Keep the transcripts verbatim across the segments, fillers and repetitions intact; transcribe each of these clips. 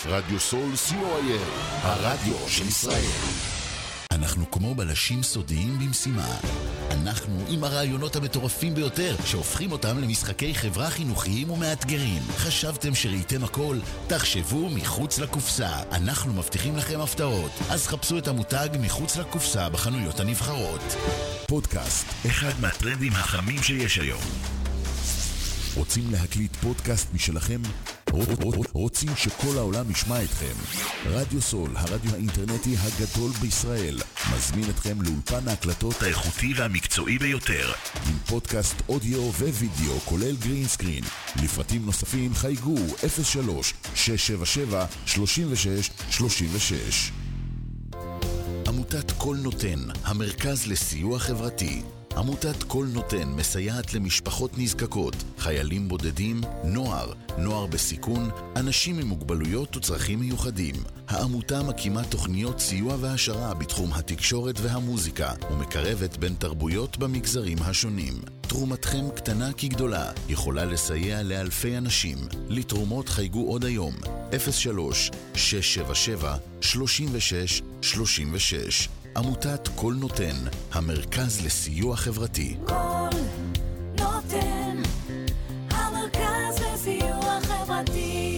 רדיו סול סי או איי אל, הרדיו של ישראל. אנחנו כמו בלשים סודיים במשימה. אנחנו עם הרעיונות המטורפים ביותר שהופכים אותם למשחקי חברה חינוכיים ומאתגרים. חשבתם שראיתם הכל? תחשבו מחוץ לקופסה. אנחנו מבטיחים לכם הפתעות. אז חפשו את המותג מחוץ לקופסה בחנויות הנבחרות. פודקאסט, אחד מהטרנדים החמים שיש היום. רוצים להקליט פודקאסט משלכם? רוצים שכל העולם ישמע אתכם? רדיו סול, הרדיו האינטרנטי הגדול בישראל, מזמין אתכם לאולפן ההקלטות האיכותי והמקצועי ביותר, עם פודקאסט אודיו ווידאו כולל גרין סקרין. לפרטים נוספים חייגו אפס שלוש שש שבע שבע שלושים ושש שלושים ושש. עמותת כל נותן, המרכז לסיוע חברתי. עמותת כל נותן מסייעת למשפחות נזקקות, חיילים בודדים, נוער, נוער בסיכון, אנשים עם מוגבלויות וצרכים מיוחדים. העמותה מקימה תוכניות סיוע והשרה בתחום התקשורת והמוזיקה, ומקרבת בין תרבויות במגזרים השונים. תרומתכם קטנה כגדולה, יכולה לסייע לאלפי אנשים. לתרומות חייגו עוד היום, אפס שלוש שש שבע שבע שלושים ושש שלושים ושש. עמותת כל נותן, המרכז לסיוע חברתי. כל נותן, המרכז לסיוע חברתי.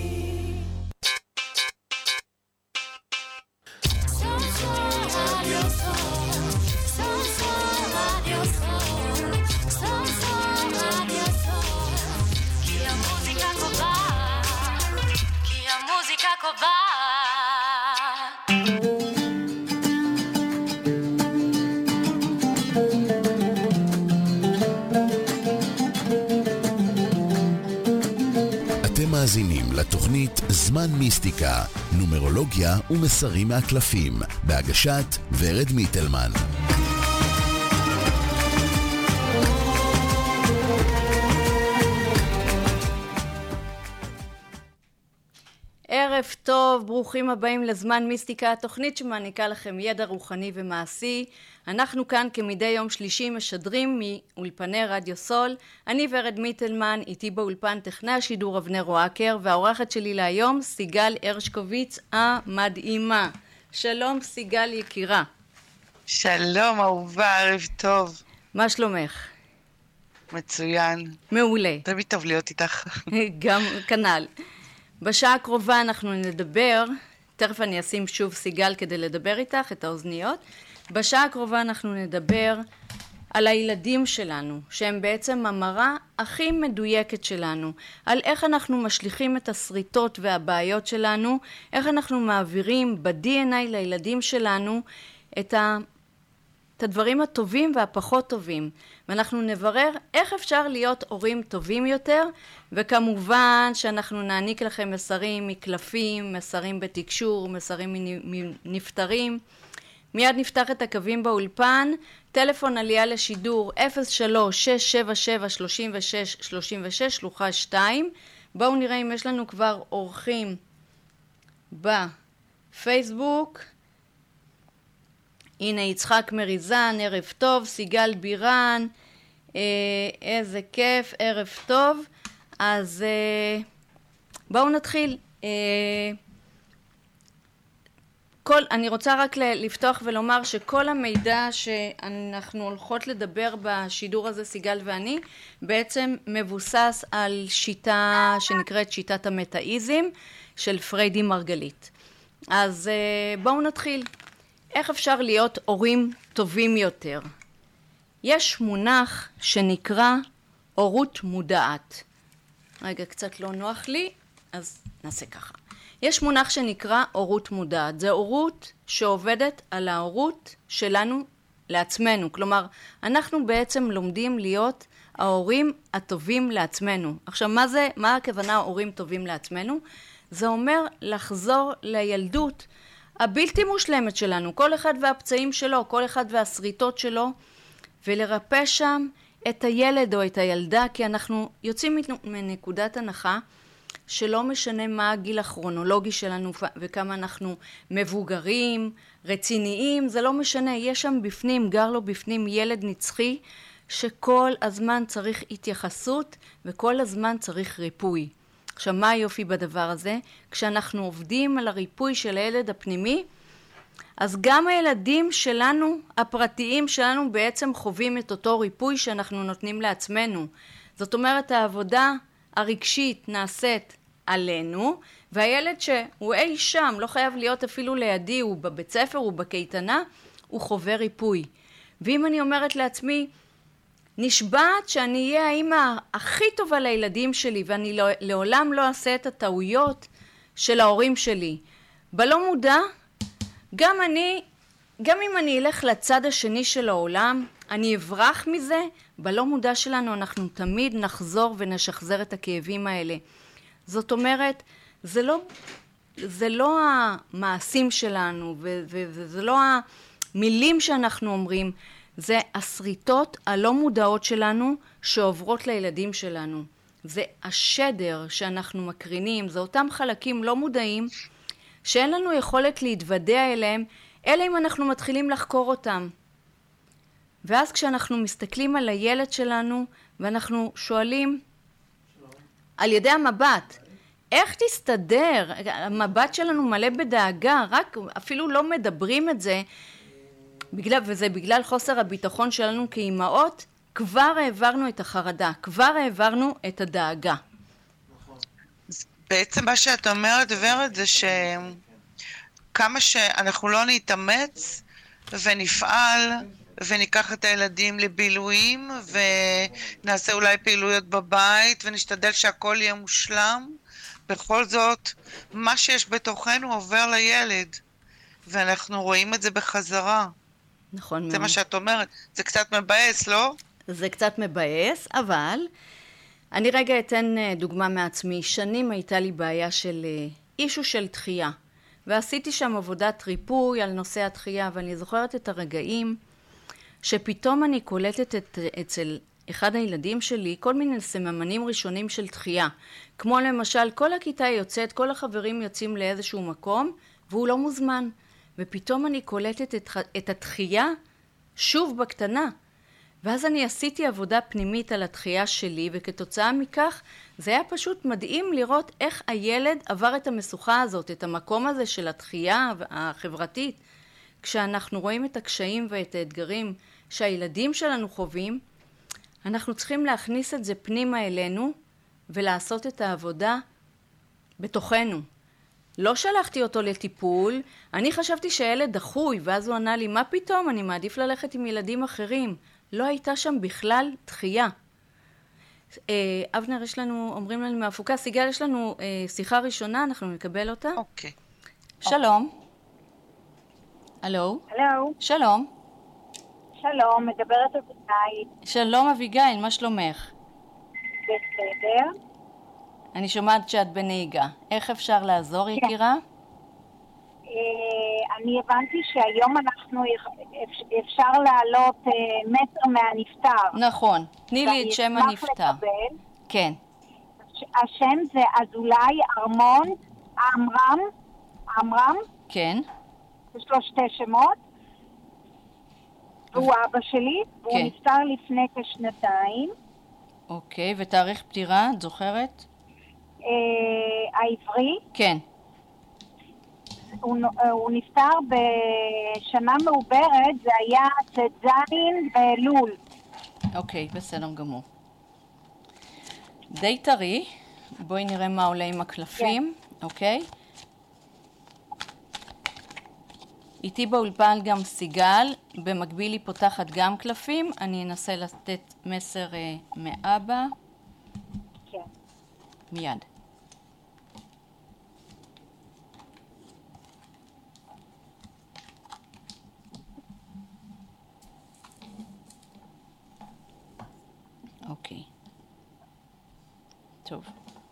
סול סול רדיו סול, סול סול רדיו סול, סול סול רדיו סול, כי המוזיקה קובעת, כי המוזיקה קובעת. מאזינים לתוכנית זמן מיסטיקה, נומרולוגיה ומסרים מהקלפים, בהגשת ורד מיטלמן. ערב טוב, ברוכים הבאים לזמן מיסטיקה, התוכנית שמעניקה לכם ידע רוחני ומעשי. אנחנו כאן כמדי יום שלישי משדרים מאולפני רדיו סול. אני ורד מיטלמן, איתי באולפן טכנאי השידור אבנר רואקר, והאורחת שלי להיום סיגל הרשקוביץ המדהימה. שלום סיגל יקירה. שלום אהובה, ערב טוב. מה שלומך? מצוין. מעולה. תמיד טוב להיות איתך. גם כנ"ל. בשעה הקרובה אנחנו נדבר, תכף אני אשים שוב סיגל כדי לדבר איתך, את האוזניות. בשעה הקרובה אנחנו נדבר על הילדים שלנו, שהם בעצם המראה הכי מדויקת שלנו, על איך אנחנו משליכים את הסריטות והבעיות שלנו, איך אנחנו מעבירים ב-די אן איי לילדים שלנו את ה... את הדברים הטובים והפחות טובים, ואנחנו נברר איך אפשר להיות הורים טובים יותר, וכמובן שאנחנו נעניק לכם מסרים מקלפים, מסרים בתקשור, מסרים מנפטרים. מיד נפתח את הקווים באולפן, טלפון עלייה לשידור אפס שלוש שש שבע שבע שלושים ושש שלושים ושש, שלוחה שתיים. בואו נראה אם יש לנו כבר אורחים בפייסבוק. הנה יצחק מריזן, ערב טוב, סיגל בירן, אה, איזה כיף, ערב טוב. אז אה, בואו נתחיל. אה, כל, אני רוצה רק לפתוח ולומר שכל המידע שאנחנו הולכות לדבר בשידור הזה, סיגל ואני, בעצם מבוסס על שיטה שנקראת שיטת המטאיזם של פריידי מרגלית. אז אה, בואו נתחיל. איך אפשר להיות הורים טובים יותר? יש מונח שנקרא הורות מודעת. רגע, קצת לא נוח לי, אז נעשה ככה. יש מונח שנקרא הורות מודעת. זה הורות שעובדת על ההורות שלנו לעצמנו. כלומר, אנחנו בעצם לומדים להיות ההורים הטובים לעצמנו. עכשיו, מה זה, מה הכוונה הורים טובים לעצמנו? זה אומר לחזור לילדות הבלתי מושלמת שלנו, כל אחד והפצעים שלו, כל אחד והסריטות שלו, ולרפא שם את הילד או את הילדה, כי אנחנו יוצאים מנקודת הנחה שלא משנה מה הגיל הכרונולוגי שלנו וכמה אנחנו מבוגרים, רציניים, זה לא משנה, יש שם בפנים, גר לו בפנים ילד נצחי, שכל הזמן צריך התייחסות וכל הזמן צריך ריפוי. עכשיו, מה היופי בדבר הזה? כשאנחנו עובדים על הריפוי של הילד הפנימי, אז גם הילדים שלנו, הפרטיים שלנו, בעצם חווים את אותו ריפוי שאנחנו נותנים לעצמנו. זאת אומרת, העבודה הרגשית נעשית עלינו, והילד שהוא אי שם, לא חייב להיות אפילו לידי, הוא בבית ספר, הוא בקייטנה, הוא חווה ריפוי. ואם אני אומרת לעצמי, נשבעת שאני אהיה האמא הכי טובה לילדים שלי, ואני לא, לעולם לא אעשה את הטעויות של ההורים שלי. בלא מודע, גם אני, גם אם אני אלך לצד השני של העולם, אני אברח מזה, בלא מודע שלנו אנחנו תמיד נחזור ונשחזר את הכאבים האלה. זאת אומרת, זה לא, זה לא המעשים שלנו, ו- ו- וזה לא המילים שאנחנו אומרים, זה הסריטות הלא מודעות שלנו שעוברות לילדים שלנו. זה השדר שאנחנו מקרינים, זה אותם חלקים לא מודעים שאין לנו יכולת להתוודע אליהם, אלא אם אנחנו מתחילים לחקור אותם. ואז כשאנחנו מסתכלים על הילד שלנו ואנחנו שואלים על ידי המבט, איך תסתדר? המבט שלנו מלא בדאגה, רק אפילו לא מדברים את זה, בגלל, וזה בגלל חוסר הביטחון שלנו כאימהות, כבר העברנו את החרדה, כבר העברנו את הדאגה. בעצם מה שאת אומרת, ורד, זה שכמה שאנחנו לא נתאמץ ונפעל וניקח את הילדים לבילויים ונעשה אולי פעילויות בבית ונשתדל שהכל יהיה מושלם, בכל זאת מה שיש בתוכנו עובר לילד ואנחנו רואים את זה בחזרה. נכון מאוד. זה מה שאת אומרת. זה קצת מבאס, לא? זה קצת מבאס, אבל אני רגע אתן דוגמה מעצמי. שנים הייתה לי בעיה של אישו של דחייה, ועשיתי שם עבודת ריפוי על נושא הדחייה, ואני זוכרת את הרגעים שפתאום אני קולטת את, אצל אחד הילדים שלי כל מיני סממנים ראשונים של דחייה. כמו למשל, כל הכיתה יוצאת, כל החברים יוצאים לאיזשהו מקום, והוא לא מוזמן. ופתאום אני קולטת את, את הדחייה שוב בקטנה. ואז אני עשיתי עבודה פנימית על הדחייה שלי, וכתוצאה מכך זה היה פשוט מדהים לראות איך הילד עבר את המשוכה הזאת, את המקום הזה של הדחייה החברתית. כשאנחנו רואים את הקשיים ואת האתגרים שהילדים שלנו חווים, אנחנו צריכים להכניס את זה פנימה אלינו ולעשות את העבודה בתוכנו. לא שלחתי אותו לטיפול, אני חשבתי שהילד דחוי, ואז הוא ענה לי, מה פתאום? אני מעדיף ללכת עם ילדים אחרים. לא הייתה שם בכלל דחייה. אה, אבנר, יש לנו, אומרים לנו מהפוקה, סיגל, יש לנו אה, שיחה ראשונה, אנחנו נקבל אותה. אוקיי. שלום. הלו? הלו. שלום. שלום, מדברת אביגיל. שלום אביגיל, מה שלומך? בסדר. אני שומעת שאת בנהיגה. איך אפשר לעזור, יקירה? אני הבנתי שהיום אנחנו אפשר להעלות מסר מהנפטר. נכון. תני לי את שם הנפטר. כן. השם זה אזולאי ארמון עמרם. עמרם? כן. יש לו שתי שמות. והוא אבא שלי, והוא נפטר לפני כשנתיים. אוקיי, ותאריך פטירה, את זוכרת? העברי. כן. הוא, הוא נפטר בשנה מעוברת, זה היה ט"ז באלול. אוקיי, בסדר גמור. די טרי, בואי נראה מה עולה עם הקלפים, כן. אוקיי? איתי באולפן גם סיגל, במקביל היא פותחת גם קלפים, אני אנסה לתת מסר uh, מאבא. כן. מיד. אוקיי. טוב.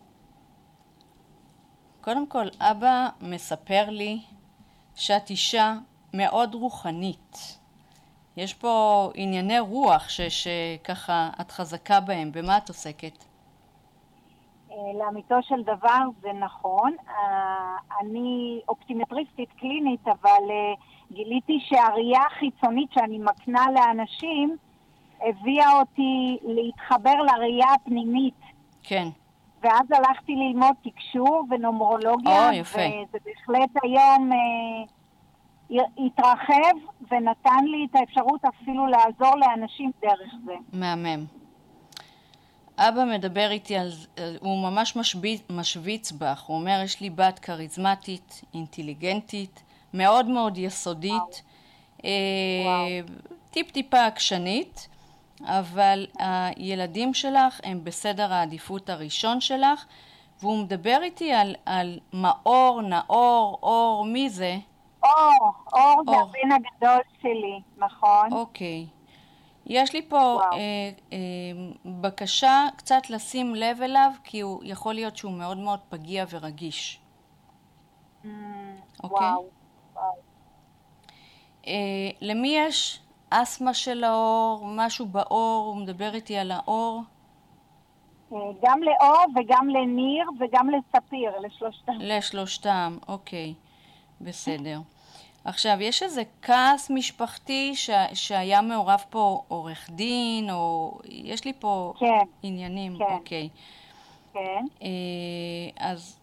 קודם כל, אבא מספר לי שאת אישה מאוד רוחנית. יש פה ענייני רוח ש, שככה את חזקה בהם. במה את עוסקת? לאמיתו של דבר זה נכון. אני אופטימטריסטית קלינית, אבל גיליתי שהראייה החיצונית שאני מקנה לאנשים הביאה אותי להתחבר לראייה הפנימית. כן. ואז הלכתי ללמוד תקשור ונומרולוגיה. או, יפה. וזה בהחלט היום אה, התרחב ונתן לי את האפשרות אפילו לעזור לאנשים דרך זה. מהמם. אבא מדבר איתי על, הוא ממש משביץ, משוויץ בך, הוא אומר, יש לי בת כריזמטית, אינטליגנטית, מאוד מאוד יסודית, אה, טיפ טיפה עקשנית, אבל הילדים שלך הם בסדר העדיפות הראשון שלך, והוא מדבר איתי על, על מאור, נאור, אור, מי זה? אור, אור זה הבן הגדול שלי, נכון? אוקיי. יש לי פה אה, אה, בקשה קצת לשים לב אליו, כי הוא יכול להיות שהוא מאוד מאוד פגיע ורגיש. Mm, אוקיי? וואו, וואו. אה, למי יש אסמה של האור, משהו באור, הוא מדבר איתי על האור? אה, גם לאור וגם לניר וגם לספיר, לשלושתם. לשלושתם, אוקיי, בסדר. עכשיו, יש איזה כעס משפחתי ש... שהיה מעורב פה עורך דין, או יש לי פה כן, עניינים, כן. אוקיי. כן. אה, אז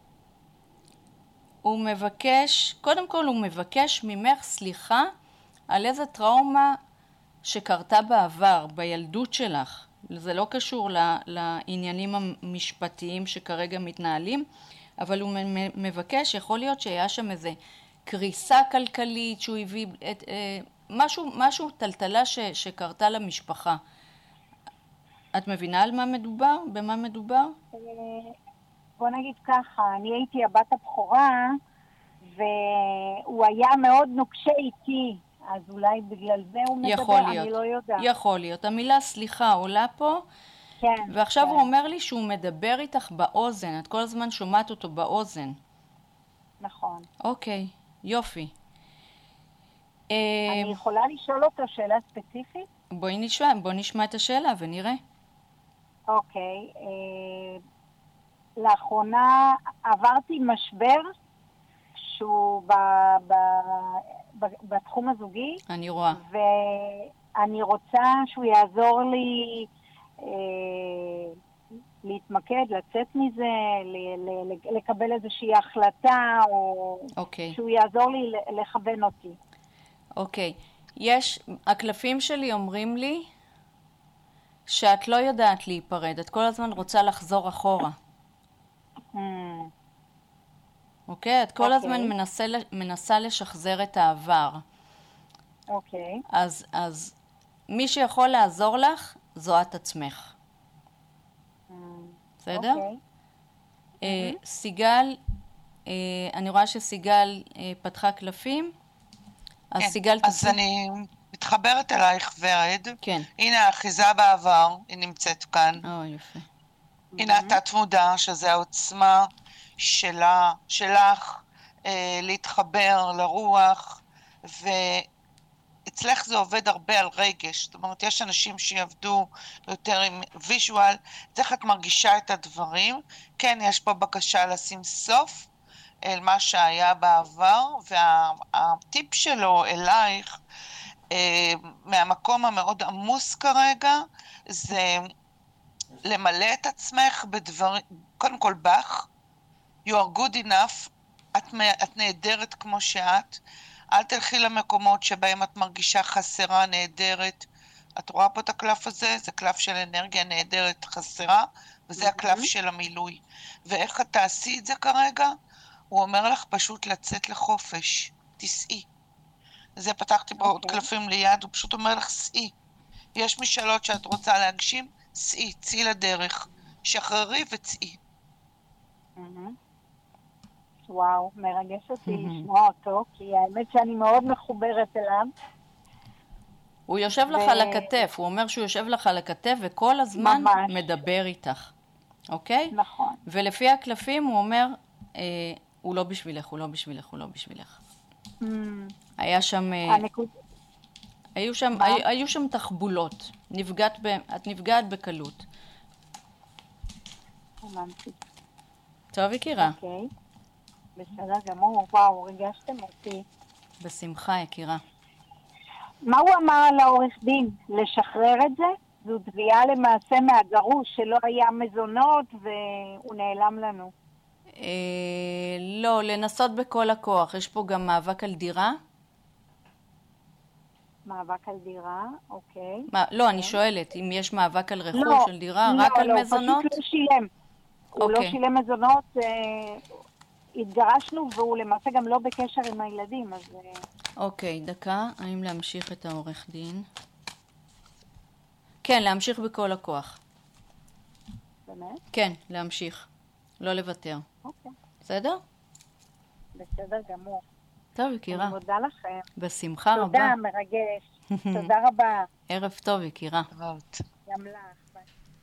הוא מבקש, קודם כל הוא מבקש ממך סליחה על איזה טראומה שקרתה בעבר, בילדות שלך. זה לא קשור ל... לעניינים המשפטיים שכרגע מתנהלים, אבל הוא מבקש, יכול להיות שהיה שם איזה קריסה כלכלית, שהוא הביא את, אה, משהו, משהו טלטלה ש, שקרתה למשפחה. את מבינה על מה מדובר? במה מדובר? בוא נגיד ככה, אני הייתי הבת הבכורה, והוא היה מאוד נוקשה איתי, אז אולי בגלל זה הוא מדבר, יכול להיות, אני לא יודעת. יכול להיות. המילה סליחה עולה פה, כן. ועכשיו כן. הוא אומר לי שהוא מדבר איתך באוזן, את כל הזמן שומעת אותו באוזן. נכון. אוקיי, יופי. אני יכולה לשאול אותו שאלה ספציפית? בואי נשמע, בואי נשמע את השאלה ונראה. אוקיי. אה, לאחרונה עברתי משבר שהוא ב, ב, ב, בתחום הזוגי. אני רואה. ואני רוצה שהוא יעזור לי אה, להתמקד, לצאת מזה, ל, ל, לקבל איזושהי החלטה, או אוקיי. שהוא יעזור לי לכוון אותי. אוקיי. יש, הקלפים שלי אומרים לי שאת לא יודעת להיפרד, את כל הזמן רוצה לחזור אחורה. Mm. אוקיי? את כל אוקיי. הזמן מנסה, מנסה לשחזר את העבר. אוקיי. אז, אז מי שיכול לעזור לך, זו את עצמך. Mm. בסדר? אוקיי. אה, סיגל, אה, אני רואה שסיגל אה, פתחה קלפים. אז כן, סיגל אז תצא. אני מתחברת אלייך ורד. כן. הנה האחיזה בעבר, היא נמצאת כאן. או, יפה. הנה התת מודע, שזה העוצמה שלה, שלך, אה, להתחבר לרוח, ואצלך זה עובד הרבה על רגש. זאת אומרת, יש אנשים שיעבדו יותר עם ויז'ואל, איך את מרגישה את הדברים. כן, יש פה בקשה לשים סוף אל מה שהיה בעבר, והטיפ שלו אלייך, אה, מהמקום המאוד עמוס כרגע, זה למלא את עצמך בדברים, קודם כל בך, you are good enough, את, את נהדרת כמו שאת, אל תלכי למקומות שבהם את מרגישה חסרה, נהדרת. את רואה פה את הקלף הזה? זה קלף של אנרגיה נהדרת, חסרה, וזה הקלף של המילוי. ואיך את תעשי את זה כרגע? הוא אומר לך פשוט לצאת לחופש, תסעי. זה פתחתי פה עוד קלפים ליד, הוא פשוט אומר לך סעי. יש משאלות שאת רוצה להגשים, סעי, צאי לדרך, שחררי וצאי. וואו, מרגש אותי לשמוע אותו, כי האמת שאני מאוד מחוברת אליו. הוא יושב לך על הכתף, הוא אומר שהוא יושב לך על הכתף וכל הזמן ממש. מדבר איתך, אוקיי? נכון. ולפי הקלפים הוא אומר, אה, הוא לא בשבילך, הוא לא בשבילך, הוא לא בשבילך. Mm. היה שם, אה, הנקוד... היו שם, היו, היו שם תחבולות, נפגעת ב, את נפגעת בקלות. הבנתי. טוב, יקירה. אוקיי. בסדר גמור, וואו, ריגשתם אותי. בשמחה, יקירה. מה הוא אמר על העורך דין? לשחרר את זה? זו תביעה למעשה מהגרוש שלא היה מזונות והוא נעלם לנו. אה, לא, לנסות בכל הכוח. יש פה גם מאבק על דירה? מאבק על דירה, אוקיי. מה, לא, אני שואלת, אם יש מאבק על רכוש, לא, על דירה, לא, רק על לא, מזונות? פשוט לא שילם. הוא לא אוקיי. שילם מזונות, אה, התגרשנו והוא למעשה גם לא בקשר עם הילדים, אז... אה, אוקיי, דקה, האם להמשיך את העורך דין? כן, להמשיך בכל הכוח. באמת? כן, להמשיך. לא לוותר. אוקיי, בסדר? בסדר גמור. טוב, יקירה. אני מודה לכם. בשמחה רבה. תודה, מרגש. תודה רבה. ערב טוב, יקירה. טובות. גם לך. ביי.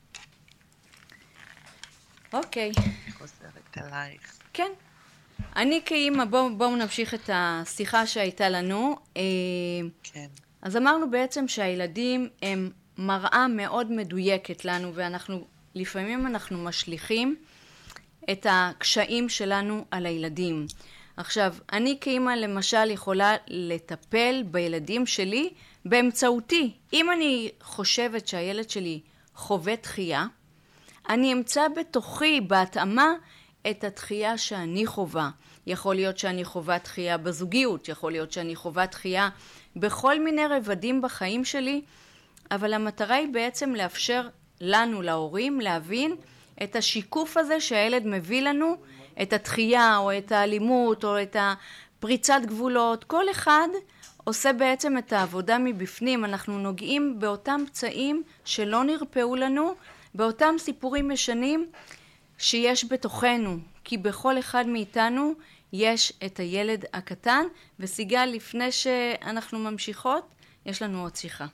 אוקיי. אני חוזרת אלייך. כן. אני כאימא, בואו בוא נמשיך את השיחה שהייתה לנו. אה, כן. אז אמרנו בעצם שהילדים הם מראה מאוד מדויקת לנו, ואנחנו, לפעמים אנחנו משליכים את הקשיים שלנו על הילדים. עכשיו, אני כאימא למשל יכולה לטפל בילדים שלי באמצעותי. אם אני חושבת שהילד שלי חווה דחייה, אני אמצא בתוכי, בהתאמה, את הדחייה שאני חווה. יכול להיות שאני חווה דחייה בזוגיות, יכול להיות שאני חווה דחייה בכל מיני רבדים בחיים שלי, אבל המטרה היא בעצם לאפשר לנו, להורים, להבין את השיקוף הזה שהילד מביא לנו, את הדחייה או את האלימות או את הפריצת גבולות. כל אחד עושה בעצם את העבודה מבפנים. אנחנו נוגעים באותם פצעים שלא נרפאו לנו, באותם סיפורים ישנים שיש בתוכנו, כי בכל אחד מאיתנו יש את הילד הקטן. וסיגל, לפני שאנחנו ממשיכות, יש לנו עוד שיחה.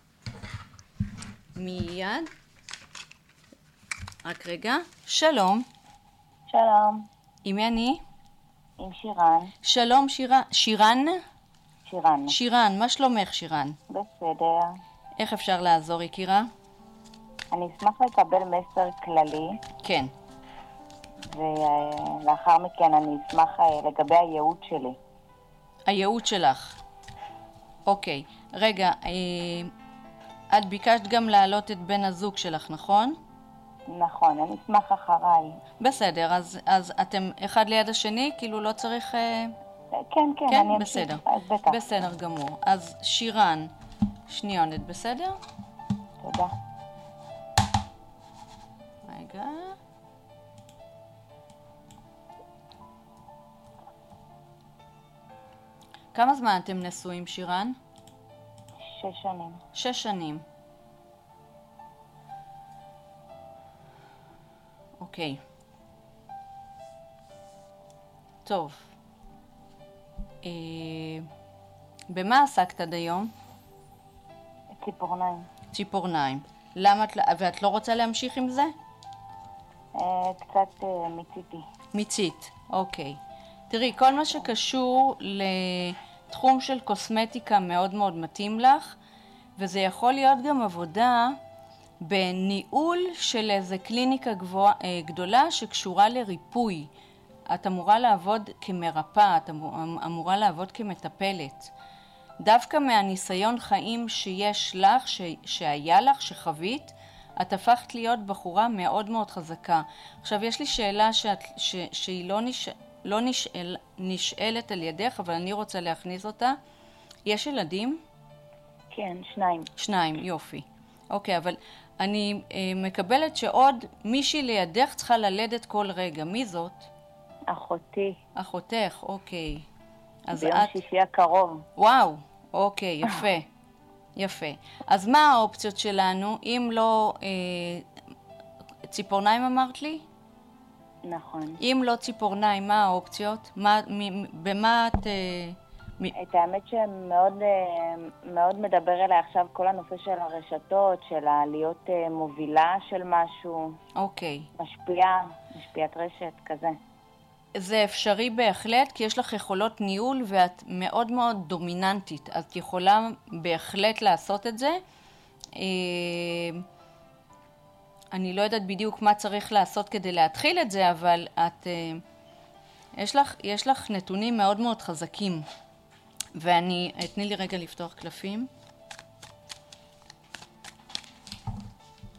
מיד. רק רגע. שלום. שלום, עם מי אני? עם שירן. שלום שירן. שירן? שירן. שירן, מה שלומך שירן? בסדר. איך אפשר לעזור, יקירה? אני אשמח לקבל מסר כללי, כן. ולאחר מכן אני אשמח אה, לגבי הייעוד שלי. הייעוד שלך. אוקיי. רגע, אה, את ביקשת גם להעלות את בן הזוג שלך, נכון? נכון, אני אשמח אחריי. בסדר, אז, אז אתם אחד ליד השני? כאילו לא צריך... אה... כן, כן, כן? אני אמשיך. בסדר. אז בטח. בסדר גמור. אז שירן, שניונת, בסדר? תודה. רגע. כמה זמן אתם נשואים, שירן? שש שנים. שש שנים. אוקיי. טוב. אה, במה עסקת עד היום? ציפורניים. ציפורניים. למה את... ואת לא רוצה להמשיך עם זה? אה, קצת אה, מיציתי. מיצית, אוקיי. תראי, כל מה שקשור לתחום של קוסמטיקה מאוד מאוד מתאים לך, וזה יכול להיות גם עבודה בניהול של איזה קליניקה גבוה, גדולה שקשורה לריפוי. את אמורה לעבוד כמרפאה, את אמורה לעבוד כמטפלת. דווקא מהניסיון חיים שיש לך, ש, שהיה לך, שחווית, את הפכת להיות בחורה מאוד מאוד חזקה. עכשיו, יש לי שאלה שאת, ש, שהיא לא, נש, לא נשאל, נשאלת על ידך, אבל אני רוצה להכניס אותה. יש ילדים? כן, שניים. שניים, יופי. אוקיי, אבל אני אה, מקבלת שעוד מישהי לידך צריכה ללדת כל רגע. מי זאת? אחותי. אחותך, אוקיי. אז ביום את... שישי הקרוב. וואו, אוקיי, יפה. יפה. אז מה האופציות שלנו? אם לא... אה, ציפורניים אמרת לי? נכון. אם לא ציפורניים, מה האופציות? מה, מ, במה את... אה, מ... את האמת שמאוד אה, מאוד מדבר אליי עכשיו כל הנושא של הרשתות, של להיות אה, מובילה של משהו. אוקיי. משפיעה, משפיעת רשת, כזה. זה אפשרי בהחלט, כי יש לך יכולות ניהול ואת מאוד מאוד דומיננטית. את יכולה בהחלט לעשות את זה. אני לא יודעת בדיוק מה צריך לעשות כדי להתחיל את זה, אבל את, יש לך, יש לך נתונים מאוד מאוד חזקים. ואני, תני לי רגע לפתוח קלפים.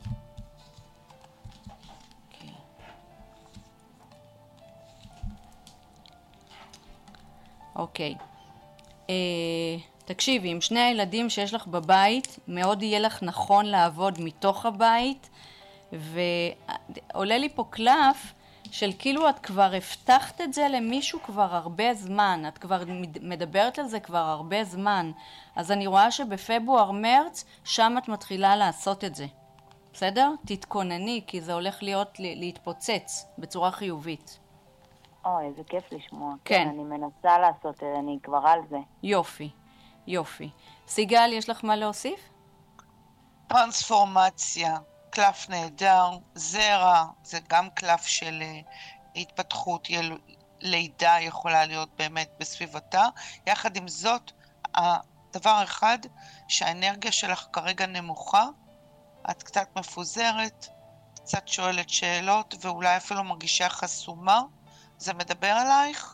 אוקיי. אה, תקשיבי, עם שני הילדים שיש לך בבית, מאוד יהיה לך נכון לעבוד מתוך הבית, ועולה לי פה קלף של כאילו את כבר הבטחת את זה למישהו כבר הרבה זמן, את כבר מדברת על זה כבר הרבה זמן, אז אני רואה שבפברואר-מרץ שם את מתחילה לעשות את זה. בסדר? תתכונני, כי זה הולך להיות להתפוצץ בצורה חיובית. אוי, איזה כיף לשמוע. כן. כן, אני מנסה לעשות את זה, אני כבר על זה. יופי, יופי. סיגל, יש לך מה להוסיף? טרנספורמציה, קלף נהדר, זרע, זה גם קלף של התפתחות, לידה יכולה להיות באמת בסביבתה. יחד עם זאת, הדבר אחד שהאנרגיה שלך כרגע נמוכה, את קצת מפוזרת, קצת שואלת שאלות ואולי אפילו מרגישה חסומה. זה מדבר עלייך?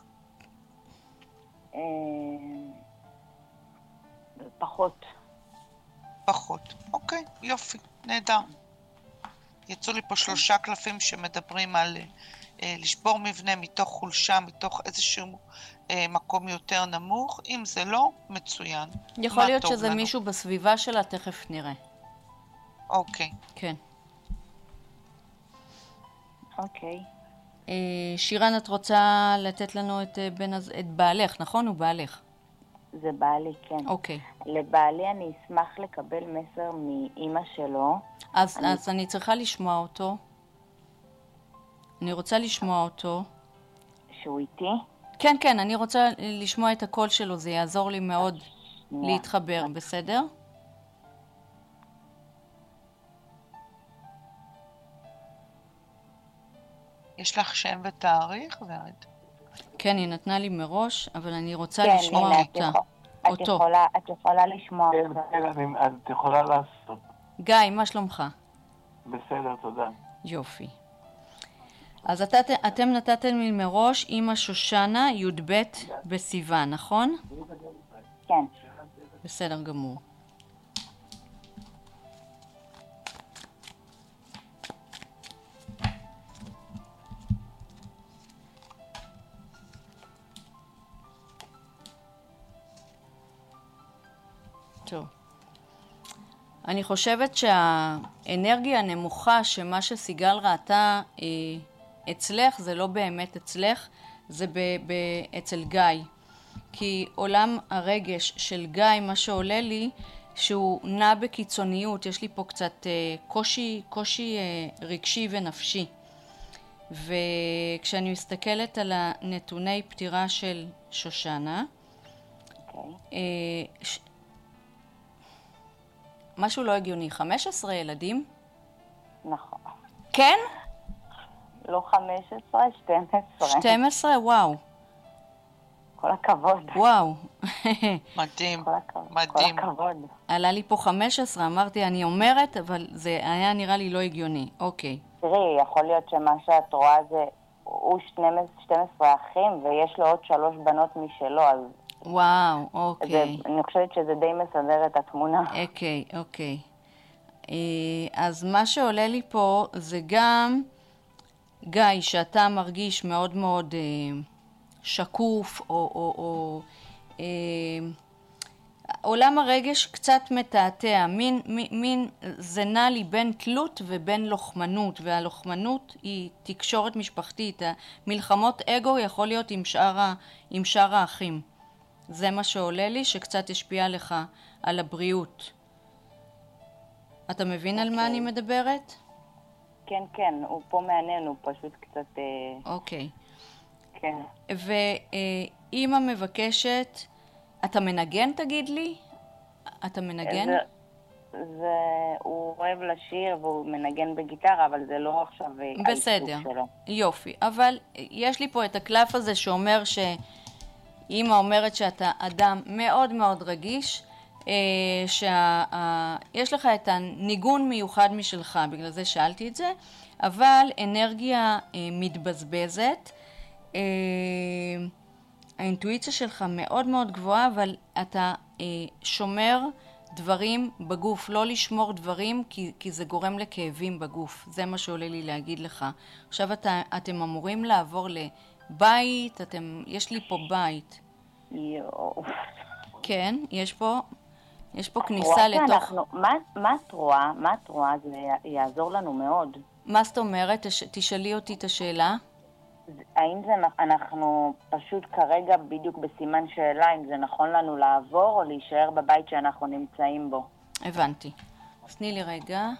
פחות. פחות. אוקיי, יופי, נהדר. יצאו לי פה שלושה קלפים שמדברים על אה, לשבור מבנה מתוך חולשה, מתוך איזשהו אה, מקום יותר נמוך. אם זה לא, מצוין. יכול להיות שזה לנו? מישהו בסביבה שלה, תכף נראה. אוקיי. כן. אוקיי. אה, שירן, את רוצה לתת לנו את, אה, בן, את בעלך, נכון? הוא בעלך. זה בעלי, כן. אוקיי. לבעלי אני אשמח לקבל מסר מאמא שלו. אז אני... אז אני צריכה לשמוע אותו. אני רוצה לשמוע אותו. שהוא איתי? כן, כן, אני רוצה לשמוע את הקול שלו, זה יעזור לי מאוד להתחבר, בסדר? יש לך שם ותאריך, ורד? כן, היא נתנה לי מראש, אבל אני רוצה כן, לשמוע הנה, אותה. את יכול, את אותו. יכולה, את יכולה לשמוע. כן, כן, אני- את יכולה לעשות. גיא, מה שלומך? בסדר, תודה. יופי. אז את, אתם נתתם לי מראש אמא שושנה, י"ב בסיוון, נכון? כן. בסדר גמור. טוב. אני חושבת שהאנרגיה הנמוכה שמה שסיגל ראתה אה, אצלך, זה לא באמת אצלך, זה ב- ב- אצל גיא. כי עולם הרגש של גיא, מה שעולה לי, שהוא נע בקיצוניות, יש לי פה קצת אה, קושי, קושי אה, רגשי ונפשי. וכשאני מסתכלת על הנתוני פטירה של שושנה, אוקיי. אה, ש... משהו לא הגיוני, חמש עשרה ילדים? נכון. כן? לא חמש עשרה, שתים עשרה. שתים עשרה? וואו. כל הכבוד. וואו. מדהים, כל הכבוד. מדהים. כל הכבוד. עלה לי פה חמש עשרה, אמרתי, אני אומרת, אבל זה היה נראה לי לא הגיוני. אוקיי. תראי, יכול להיות שמה שאת רואה זה, הוא שתים עשרה אחים, ויש לו עוד שלוש בנות משלו, אז... וואו, אוקיי. זה, אני חושבת שזה די מסדר את התמונה. אוקיי, אוקיי. אה, אז מה שעולה לי פה זה גם, גיא, שאתה מרגיש מאוד מאוד אה, שקוף, או, או, או אה, עולם הרגש קצת מתעתע, מין, מין, מין זה נע לי בין תלות ובין לוחמנות, והלוחמנות היא תקשורת משפחתית, המלחמות אגו יכול להיות עם שאר, ה, עם שאר האחים. זה מה שעולה לי, שקצת השפיע לך על הבריאות. אתה מבין על מה אני מדברת? כן, כן, הוא פה מעניין, הוא פשוט קצת... אוקיי. כן. ואמא מבקשת, אתה מנגן תגיד לי? אתה מנגן? זה, זה, הוא אוהב לשיר והוא מנגן בגיטרה, אבל זה לא עכשיו בסדר, העיסוק שלו. יופי. אבל יש לי פה את הקלף הזה שאומר ש... אמא אומרת שאתה אדם מאוד מאוד רגיש, שיש לך את הניגון מיוחד משלך, בגלל זה שאלתי את זה, אבל אנרגיה מתבזבזת, האינטואיציה שלך מאוד מאוד גבוהה, אבל אתה שומר דברים בגוף, לא לשמור דברים כי, כי זה גורם לכאבים בגוף, זה מה שעולה לי להגיד לך. עכשיו אתה, אתם אמורים לעבור לבית, אתם, יש לי פה בית. יואו. כן, יש פה, יש פה רואה כניסה לתוך... שאנחנו- מה מה את רואה? מה את רואה? זה יעזור לנו מאוד. מה זאת אומרת? תש- תשאלי אותי את השאלה. האם זה, נ- אנחנו פשוט כרגע בדיוק בסימן שאלה אם זה נכון לנו לעבור או להישאר בבית שאנחנו נמצאים בו? הבנתי. אז תני לי רגע.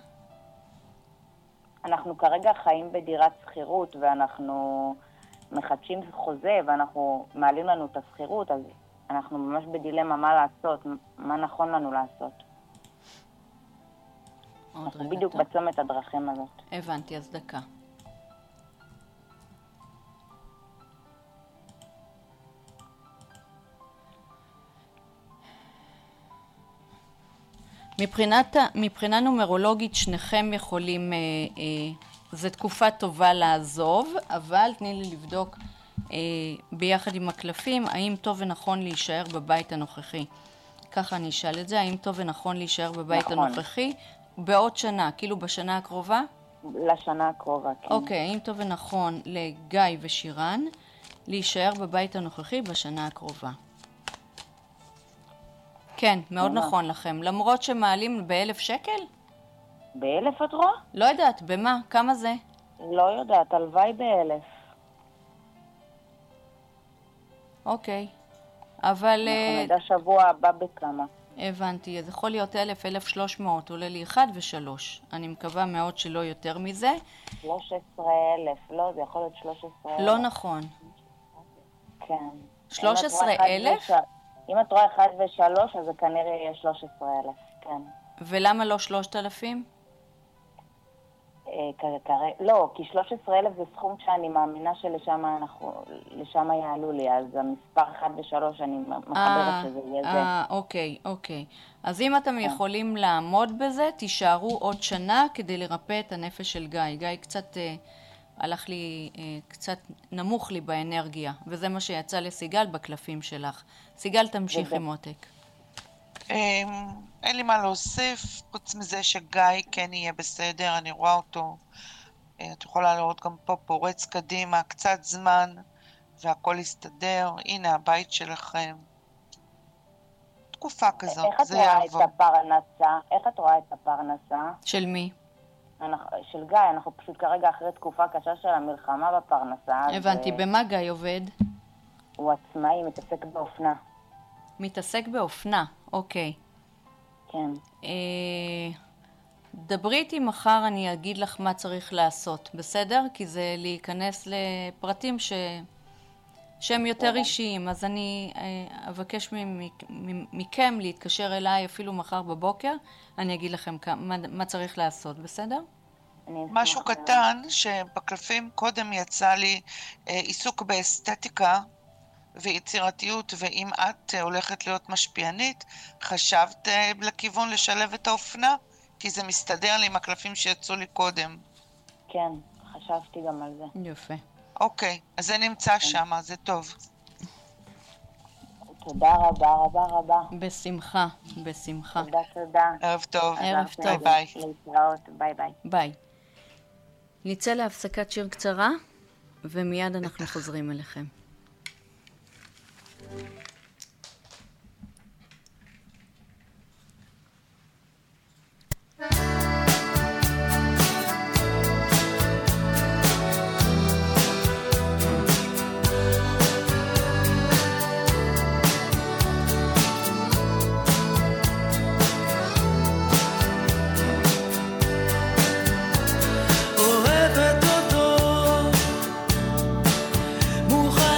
אנחנו כרגע חיים בדירת שכירות ואנחנו מחדשים חוזה ואנחנו מעלים לנו את השכירות, אז אנחנו ממש בדילמה מה לעשות, מה נכון לנו לעשות. עוד אנחנו רגע, בדיוק טוב. בצומת הדרכים הזאת. הבנתי, אז דקה. מבחינת, ה- מבחינה נומרולוגית שניכם יכולים, אה, אה, זו תקופה טובה לעזוב, אבל תני לי לבדוק אה, ביחד עם הקלפים, האם טוב ונכון להישאר בבית הנוכחי. ככה אני אשאל את זה, האם טוב ונכון להישאר בבית נכון. הנוכחי בעוד שנה, כאילו בשנה הקרובה? לשנה הקרובה, כן. אוקיי, האם טוב ונכון לגיא ושירן להישאר בבית הנוכחי בשנה הקרובה? כן, מאוד ממש. נכון לכם. למרות שמעלים באלף שקל? באלף את רואה? לא יודעת, במה? כמה זה? לא יודעת, הלוואי באלף. אוקיי. אבל אנחנו אה, נדע שבוע הבא בכמה. הבנתי, אז יכול להיות אלף, אלף שלוש מאות, עולה לי אחד ושלוש. אני מקווה מאוד שלא יותר מזה. שלוש עשרה אלף, לא, זה יכול להיות שלוש עשרה אלף. לא נכון. כן. שלוש עשרה אלף? אם את רואה אחד ושלוש, אז זה כנראה יהיה שלוש עשרה אלף, כן. ולמה לא שלושת אלפים? אה, כ- כ- לא, כי שלוש עשרה אלף זה סכום שאני מאמינה שלשם אנחנו, לשם יעלו לי, אז המספר אחד ושלוש אני מחברת שזה יהיה זה. אה, אוקיי, אוקיי. אז אם אתם יכולים לעמוד בזה, תישארו עוד שנה כדי לרפא את הנפש של גיא. גיא קצת אה, הלך לי, אה, קצת נמוך לי באנרגיה, וזה מה שיצא לסיגל בקלפים שלך. סיגל, תמשיכי וזה- מותק. אמ, אין לי מה להוסיף, חוץ מזה שגיא כן יהיה בסדר, אני רואה אותו. אה, את יכולה לראות גם פה פורץ קדימה, קצת זמן, והכל יסתדר. הנה הבית שלכם. תקופה כזאת, איך את זה רואה יעבור. את הפרנסה? איך את רואה את הפרנסה? של מי? אנחנו, של גיא, אנחנו פשוט כרגע אחרי תקופה קשה של המלחמה בפרנסה. אז, הבנתי, אה, במה גיא עובד? הוא עצמאי, מתעסק באופנה. מתעסק באופנה, אוקיי. כן. אה, דברי איתי מחר, אני אגיד לך מה צריך לעשות, בסדר? כי זה להיכנס לפרטים ש... שהם יותר אישיים, אז אני אה, אבקש ממ- ממ- מכם להתקשר אליי אפילו מחר בבוקר, אני אגיד לכם כמה, מה, מה צריך לעשות, בסדר? אני אשמח משהו מאוד. קטן, שבקלפים קודם יצא לי אה, עיסוק באסתטיקה ויצירתיות, ואם את אה, הולכת להיות משפיענית, חשבת אה, לכיוון לשלב את האופנה? כי זה מסתדר לי עם הקלפים שיצאו לי קודם. כן, חשבתי גם על זה. יפה. אוקיי, אז זה נמצא שם, זה טוב. תודה רבה רבה רבה. בשמחה, בשמחה. תודה, תודה. ערב טוב. ערב עזרת טוב. לי. ביי. להתראות, ביי ביי. ביי. נצא להפסקת שיר קצרה, ומיד אנחנו חוזרים אליכם. אוהבת אותו, מוכנה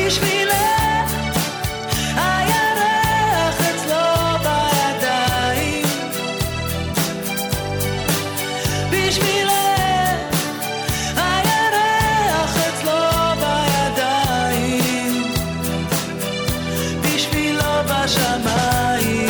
בשבילך הירח אצלו בידיים בשבילך הירח אצלו בידיים בשבילו בשמיים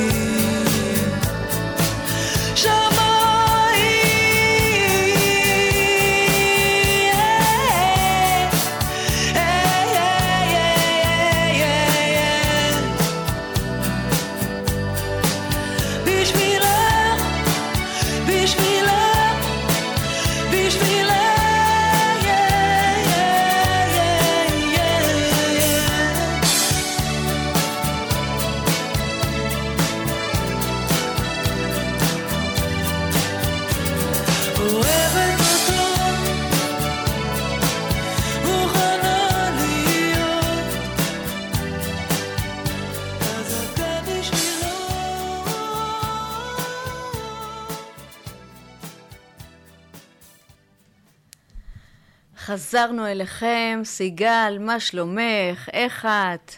חזרנו אליכם, סיגל, מה שלומך? איך את?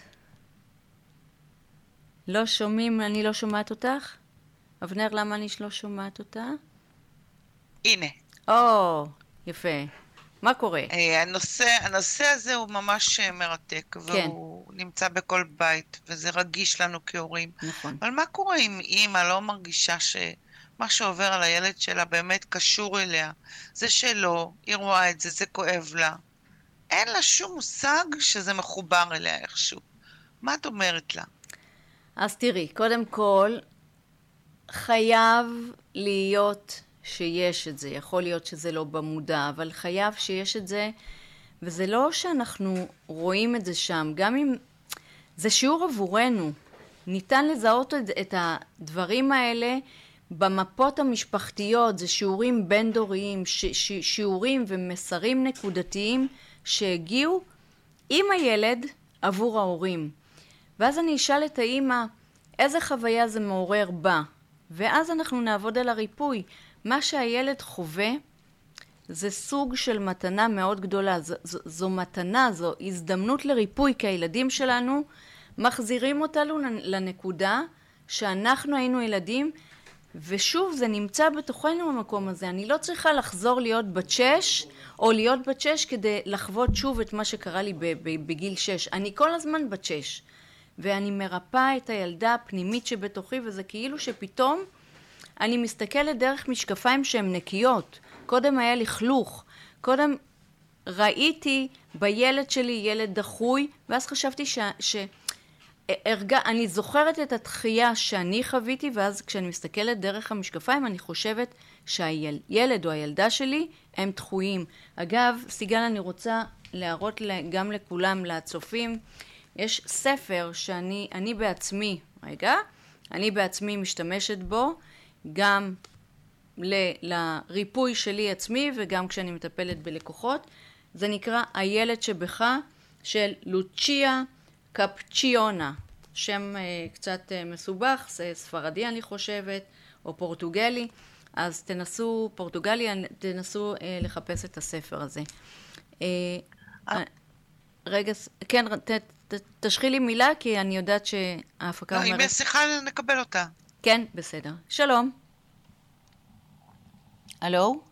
לא שומעים, אני לא שומעת אותך? אבנר, למה אני לא שומעת אותה? הנה. או, יפה. מה קורה? הנושא, הנושא הזה הוא ממש מרתק, והוא כן. נמצא בכל בית, וזה רגיש לנו כהורים. נכון. אבל מה קורה אם אימא לא מרגישה ש... מה שעובר על הילד שלה באמת קשור אליה? זה שלא, היא רואה את זה, זה כואב לה. אין לה שום מושג שזה מחובר אליה איכשהו. מה את אומרת לה? אז תראי, קודם כל, חייב להיות שיש את זה. יכול להיות שזה לא במודע, אבל חייב שיש את זה, וזה לא שאנחנו רואים את זה שם. גם אם זה שיעור עבורנו, ניתן לזהות את הדברים האלה, במפות המשפחתיות, זה שיעורים בין-דוריים, ש- ש- שיעורים ומסרים נקודתיים שהגיעו עם הילד עבור ההורים. ואז אני אשאל את האמא, איזה חוויה זה מעורר בה? ואז אנחנו נעבוד על הריפוי. מה שהילד חווה זה סוג של מתנה מאוד גדולה. זו, זו, זו מתנה, זו הזדמנות לריפוי, כי הילדים שלנו מחזירים אותנו לנקודה שאנחנו היינו ילדים, ושוב, זה נמצא בתוכנו במקום הזה. אני לא צריכה לחזור להיות בת שש, או להיות בת שש כדי לחוות שוב את מה שקרה לי בגיל שש. אני כל הזמן בת שש, ואני מרפאה את הילדה הפנימית שבתוכי, וזה כאילו שפתאום אני מסתכלת דרך משקפיים שהן נקיות. קודם היה לי חלוך, קודם ראיתי בילד שלי ילד דחוי, ואז חשבתי ש... ש... הרגע, אני זוכרת את התחייה שאני חוויתי, ואז כשאני מסתכלת דרך המשקפיים, אני חושבת שהילד או הילדה שלי הם דחויים. אגב, סיגל, אני רוצה להראות גם לכולם, לצופים, יש ספר שאני אני בעצמי, רגע, אני בעצמי משתמשת בו, גם ל, לריפוי שלי עצמי, וגם כשאני מטפלת בלקוחות. זה נקרא הילד שבך, של לוצ'יה קפצ'יונה, שם uh, קצת uh, מסובך, זה ספרדי אני חושבת, או פורטוגלי, אז תנסו, פורטוגלי, תנסו uh, לחפש את הספר הזה. Uh, uh, רגע, כן, ת, ת, תשחי לי מילה, כי אני יודעת שההפקה לא, אומרת... אם יש שיחה נקבל אותה. כן, בסדר. שלום. הלו?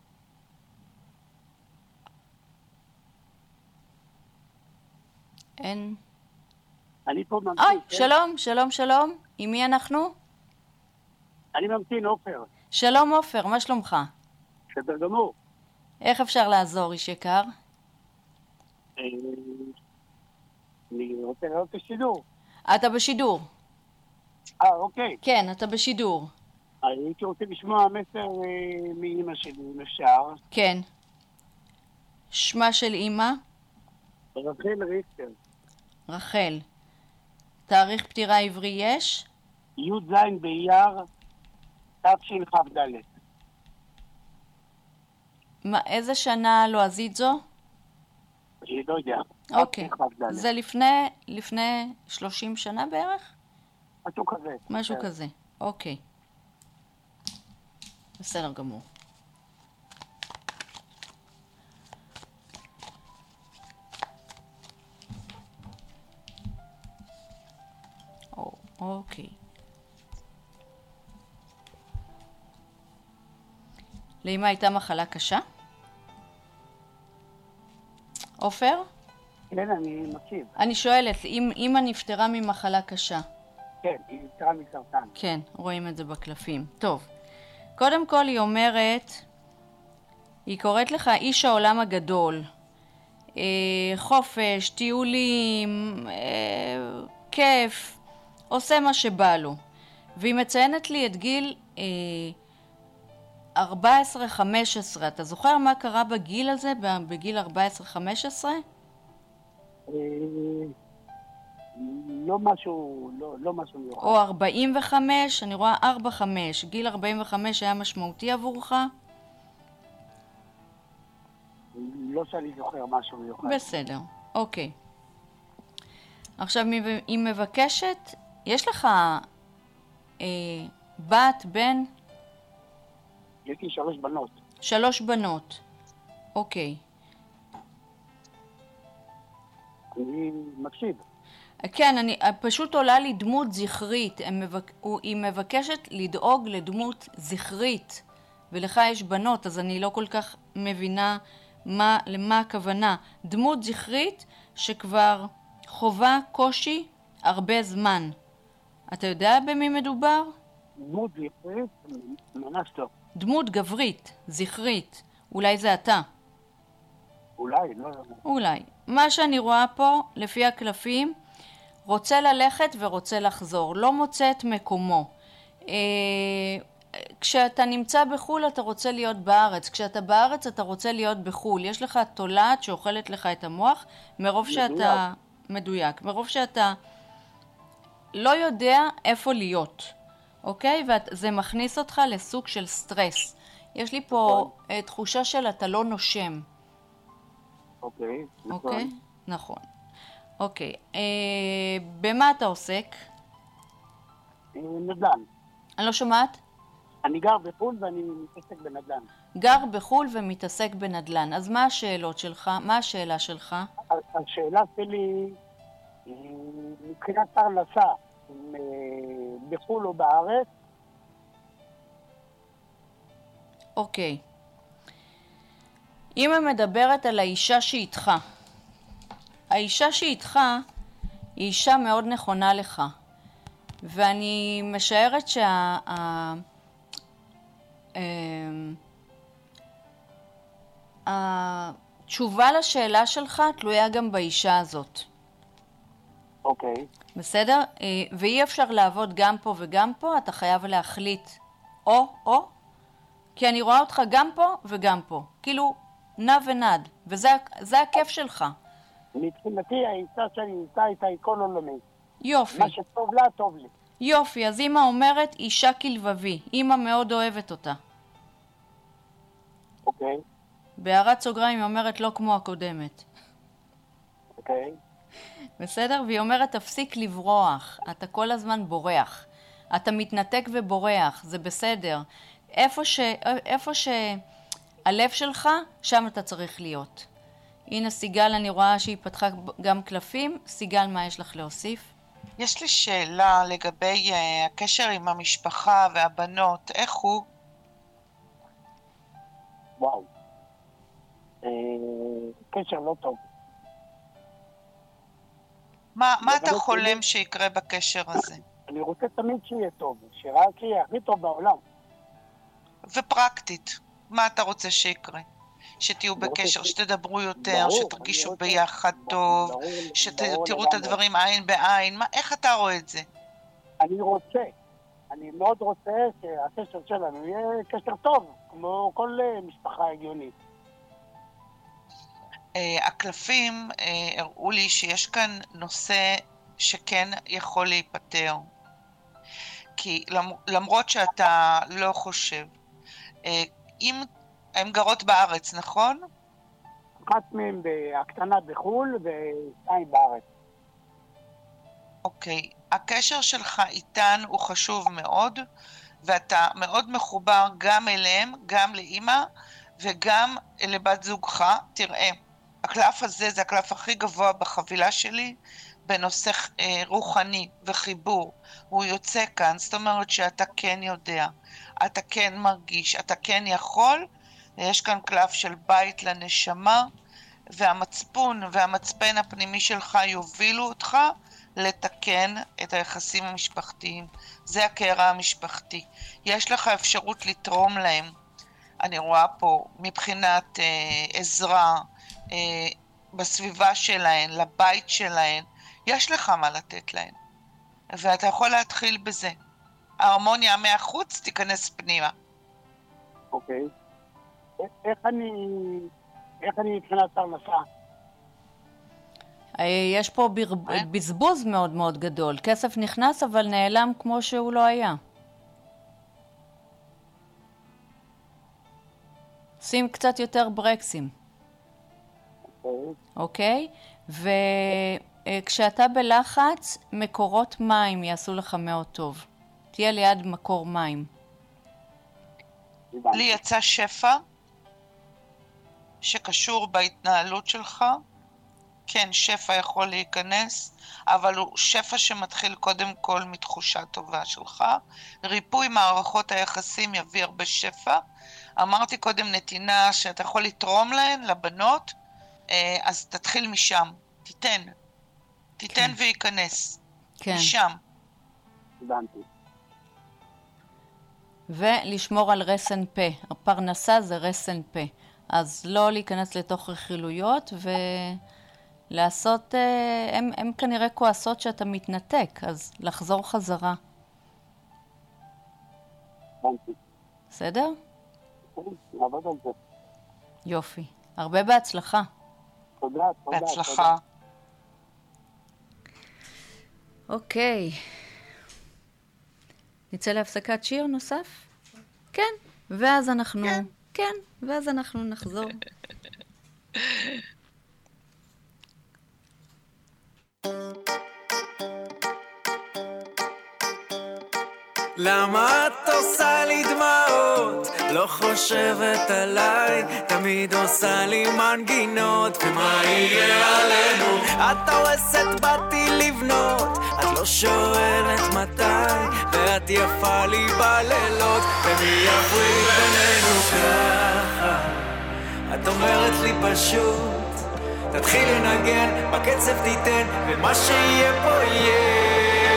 אין... אני פה ממתין. אוי, שלום, שלום, שלום. עם מי אנחנו? אני ממתין, עופר. שלום עופר, מה שלומך? בסדר גמור. איך אפשר לעזור, איש יקר? אני רוצה לראות את השידור. אתה בשידור. אה, אוקיי. כן, אתה בשידור. הייתי רוצה לשמוע מסר מאמא שלי, אם אפשר. כן. שמה של אמא? רחל ריכטר. רחל. תאריך פטירה עברי יש? י"ז באייר תשכ"ד. מה, איזה שנה לועזית זו? אני לא יודע. אוקיי. זה לפני, לפני שלושים שנה בערך? משהו כזה. משהו כזה, אוקיי. בסדר גמור. אוקיי. לאמא הייתה מחלה קשה? עופר? כן, אני מקשיב. אני שואלת, אם אמא נפטרה ממחלה קשה? כן, היא נפטרה מסרטן. כן, רואים את זה בקלפים. טוב. קודם כל היא אומרת, היא קוראת לך איש העולם הגדול. אה, חופש, טיולים, אה, כיף, עושה מה שבא לו. והיא מציינת לי את גיל אה, ארבע עשרה חמש עשרה. אתה זוכר מה קרה בגיל הזה, בגיל ארבע עשרה חמש עשרה? אה, לא משהו, לא, לא משהו מיוחד. או ארבעים וחמש, אני רואה ארבעים וחמש. גיל ארבעים וחמש היה משמעותי עבורך? לא שאני זוכר משהו מיוחד. בסדר, אוקיי. עכשיו היא מבקשת, יש לך אה, בת, בן? יש לי שלוש בנות. שלוש בנות, אוקיי. אני מקשיב. כן, אני, פשוט עולה לי דמות זכרית. מבק, היא מבקשת לדאוג לדמות זכרית, ולך יש בנות, אז אני לא כל כך מבינה מה, למה הכוונה. דמות זכרית שכבר חובה קושי הרבה זמן. אתה יודע במי מדובר? דמות זכרית? ממש לא. דמות גברית, זכרית. אולי זה אתה. אולי, לא. אולי. מה שאני רואה פה, לפי הקלפים, רוצה ללכת ורוצה לחזור. לא מוצא את מקומו. אה, כשאתה נמצא בחול אתה רוצה להיות בארץ. כשאתה בארץ אתה רוצה להיות בחול. יש לך תולעת שאוכלת לך את המוח מרוב מדויק. שאתה... מדויק. מרוב שאתה לא יודע איפה להיות. אוקיי? וזה מכניס אותך לסוג של סטרס. יש לי פה נכון. תחושה של אתה לא נושם. אוקיי. אוקיי? נכון. נכון. אוקיי. אה, במה אתה עוסק? נדל"ן. אני לא שומעת? אני גר בחול ואני מתעסק בנדל"ן. גר בחול ומתעסק בנדל"ן. אז מה השאלות שלך? מה השאלה שלך? השאלה שלי מבחינת פרנסה, בחול או בארץ. אוקיי. אמא מדברת על האישה שאיתך. האישה שאיתך היא אישה מאוד נכונה לך. ואני משערת שה... התשובה לשאלה שלך תלויה גם באישה הזאת. אוקיי. בסדר? ואי אפשר לעבוד גם פה וגם פה, אתה חייב להחליט או, או, כי אני רואה אותך גם פה וגם פה. כאילו, נע ונד, וזה זה הכיף שלך. מבחינתי האישה שאני נמצא איתה היא כל עולמי. יופי. מה שטוב לה, טוב לי. יופי, אז אמא אומרת אישה כלבבי. אמא מאוד אוהבת אותה. אוקיי. בהערת סוגריים היא אומרת לא כמו הקודמת. אוקיי. בסדר? והיא אומרת תפסיק לברוח. אתה כל הזמן בורח. אתה מתנתק ובורח. זה בסדר. איפה ש... איפה שהלב שלך, שם אתה צריך להיות. הנה סיגל, אני רואה שהיא פתחה גם קלפים. סיגל, מה יש לך להוסיף? יש לי שאלה לגבי uh, הקשר עם המשפחה והבנות. איך הוא? וואו. אה, קשר לא טוב. מה, מה אתה חולם שיקרה בקשר הזה? אני רוצה תמיד שיהיה טוב, שרק יהיה הכי טוב בעולם. ופרקטית, מה אתה רוצה שיקרה? שתהיו בקשר, שתדברו יותר, שתרגישו ביחד טוב, שתראו את הדברים עין בעין, מה, איך אתה רואה את זה? אני רוצה, אני מאוד רוצה שהקשר שלנו יהיה קשר טוב, כמו כל משפחה הגיונית. הקלפים הראו לי שיש כאן נושא שכן יכול להיפטר. כי למרות שאתה לא חושב, אם הן גרות בארץ, נכון? אחת מהן הקטנה בחול ושתיים בארץ. אוקיי, הקשר שלך איתן הוא חשוב מאוד, ואתה מאוד מחובר גם אליהם, גם לאמא וגם לבת זוגך. תראה, הקלף הזה זה הקלף הכי גבוה בחבילה שלי, בנושא אה, רוחני וחיבור, הוא יוצא כאן, זאת אומרת שאתה כן יודע, אתה כן מרגיש, אתה כן יכול, יש כאן קלף של בית לנשמה, והמצפון והמצפן הפנימי שלך יובילו אותך לתקן את היחסים המשפחתיים. זה הקערה המשפחתי. יש לך אפשרות לתרום להם, אני רואה פה, מבחינת אה, עזרה אה, בסביבה שלהן, לבית שלהן, יש לך מה לתת להן. ואתה יכול להתחיל בזה. ההרמוניה מהחוץ תיכנס פנימה. אוקיי. איך אני... איך אני מבחינת פרנסה? יש פה בזבוז מאוד מאוד גדול. כסף נכנס אבל נעלם כמו שהוא לא היה. שים קצת יותר ברקסים. אוקיי? וכשאתה בלחץ, מקורות מים יעשו לך מאוד טוב. תהיה ליד מקור מים. לי יצא שפע שקשור בהתנהלות שלך. כן, שפע יכול להיכנס, אבל הוא שפע שמתחיל קודם כל מתחושה טובה שלך. ריפוי מערכות היחסים יביא הרבה שפע. אמרתי קודם נתינה שאתה יכול לתרום להן, לבנות, אז תתחיל משם. תיתן. תיתן כן. וייכנס. כן. משם. הבנתי. ולשמור על רסן פה. הפרנסה זה רסן פה. אז לא להיכנס לתוך רכילויות ולעשות, הם, הם כנראה כועסות שאתה מתנתק, אז לחזור חזרה. הבנתי. בסדר? נעבוד על זה. יופי. הרבה בהצלחה. תודה, תודה. בהצלחה. אוקיי. נצא להפסקת שיר נוסף? כן. ואז אנחנו... כן. כן, ואז אנחנו נחזור. למה את עושה לי דמעות? לא חושבת עליי, תמיד עושה לי מנגינות, ומה יהיה עלינו? את הורסת באתי לבנות, את לא שואלת מתי, ואת יפה לי בלילות, ומי יפריד בינינו ככה? את אומרת לי פשוט, תתחיל לנגן, בקצב תיתן, ומה שיהיה פה יהיה.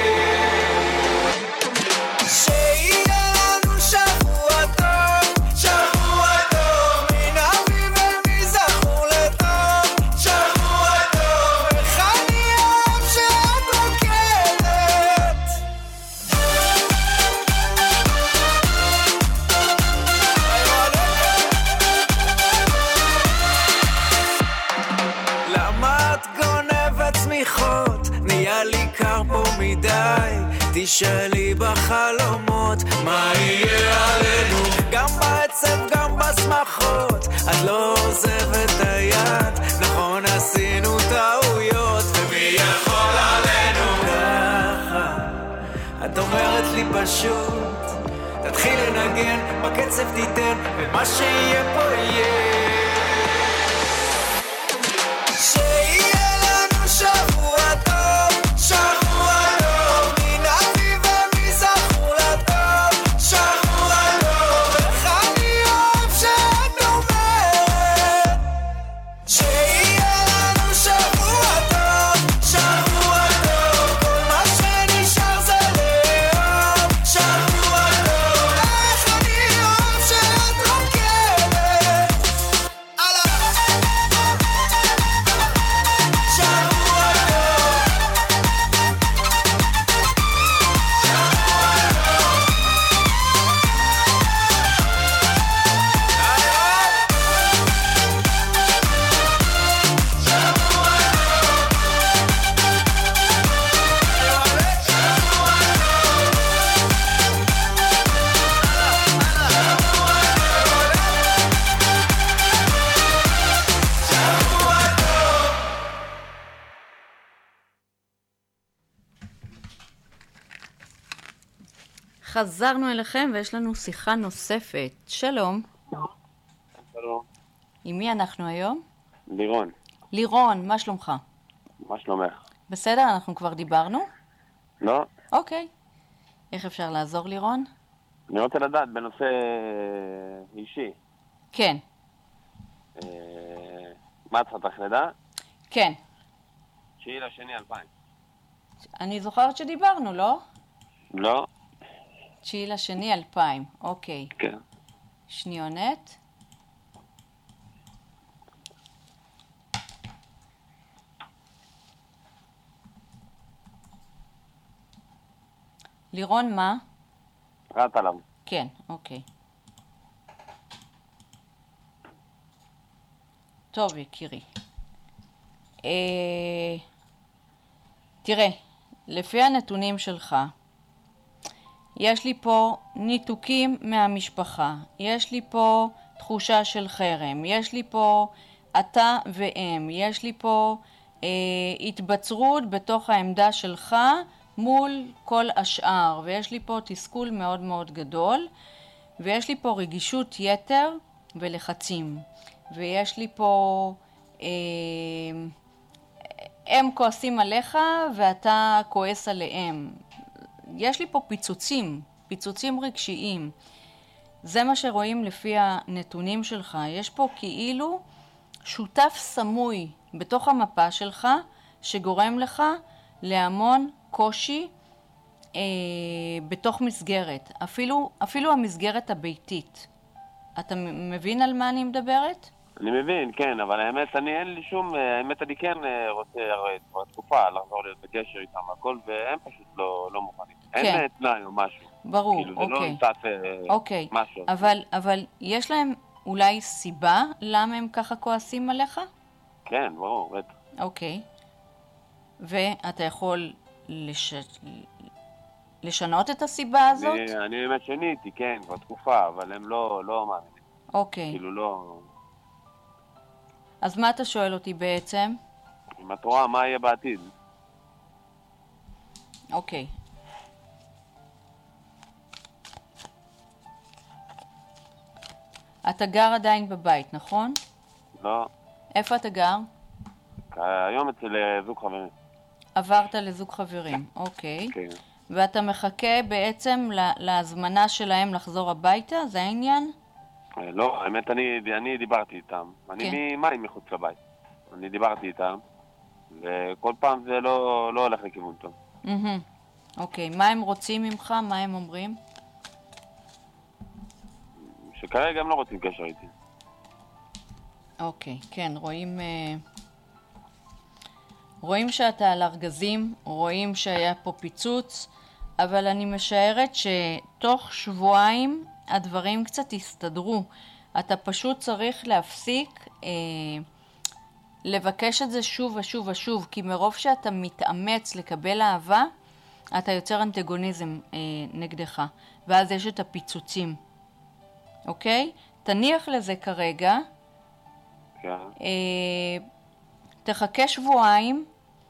תשאלי בחלומות מה יהיה עלינו, גם בעצב גם בשמחות, את לא עוזבת היד, נכון עשינו טעויות, ומי יכול עלינו ככה? את אומרת לי פשוט, תתחיל לנגן, בקצב תיתן, ומה שיהיה פה יהיה. חזרנו אליכם ויש לנו שיחה נוספת. שלום. שלום. עם מי אנחנו היום? לירון. לירון, מה שלומך? מה שלומך? בסדר, אנחנו כבר דיברנו? לא. אוקיי. איך אפשר לעזור, לירון? אני רוצה לדעת בנושא אישי. כן. אה, מה את צריכה לידה? כן. תשיעי לשני אלפיים. אני זוכרת שדיברנו, לא? לא. תשיעי לשני אלפיים, אוקיי. כן. שניונת. לירון, מה? רעת עליו. כן, אוקיי. טוב, יקירי. אה, תראה, לפי הנתונים שלך, יש לי פה ניתוקים מהמשפחה, יש לי פה תחושה של חרם, יש לי פה אתה והם, יש לי פה אה, התבצרות בתוך העמדה שלך מול כל השאר, ויש לי פה תסכול מאוד מאוד גדול, ויש לי פה רגישות יתר ולחצים, ויש לי פה אה, הם כועסים עליך ואתה כועס עליהם. יש לי פה פיצוצים, פיצוצים רגשיים. זה מה שרואים לפי הנתונים שלך. יש פה כאילו שותף סמוי בתוך המפה שלך שגורם לך להמון קושי אה, בתוך מסגרת, אפילו, אפילו המסגרת הביתית. אתה מבין על מה אני מדברת? אני מבין, כן, אבל האמת, אני אין לי שום, האמת, אני כן רוצה בתקופה לחזור להיות בקשר איתם הכל, והם פשוט לא, לא מוכנים. כן. אין תנאי או משהו. ברור, כאילו, אוקיי. זה לא נמצא אוקיי. משהו. אבל, אבל יש להם אולי סיבה למה הם ככה כועסים עליך? כן, ברור, בטח. אוקיי. ואתה יכול לש... לשנות את הסיבה הזאת? אני, אני באמת שניתי, כן, כבר תקופה, אבל הם לא, לא מאמינים. אוקיי. כאילו לא... אז מה אתה שואל אותי בעצם? אם את רואה מה יהיה בעתיד. אוקיי. אתה גר עדיין בבית, נכון? לא. איפה אתה גר? היום אצל זוג חברים. עברת לזוג חברים, אוקיי. כן. ואתה מחכה בעצם להזמנה שלהם לחזור הביתה? זה העניין? לא, האמת, אני, אני דיברתי איתם. אני כן. ממים מחוץ לבית. אני דיברתי איתם, וכל פעם זה לא, לא הולך לכיוון טוב. Mm-hmm. אוקיי, מה הם רוצים ממך? מה הם אומרים? שכרגע הם לא רוצים קשר איתי. אוקיי, כן, רואים... רואים שאתה על ארגזים, רואים שהיה פה פיצוץ, אבל אני משערת שתוך שבועיים הדברים קצת הסתדרו. אתה פשוט צריך להפסיק אה, לבקש את זה שוב ושוב ושוב, כי מרוב שאתה מתאמץ לקבל אהבה, אתה יוצר אנטגוניזם אה, נגדך, ואז יש את הפיצוצים. אוקיי? תניח לזה כרגע. כן. אה, תחכה שבועיים,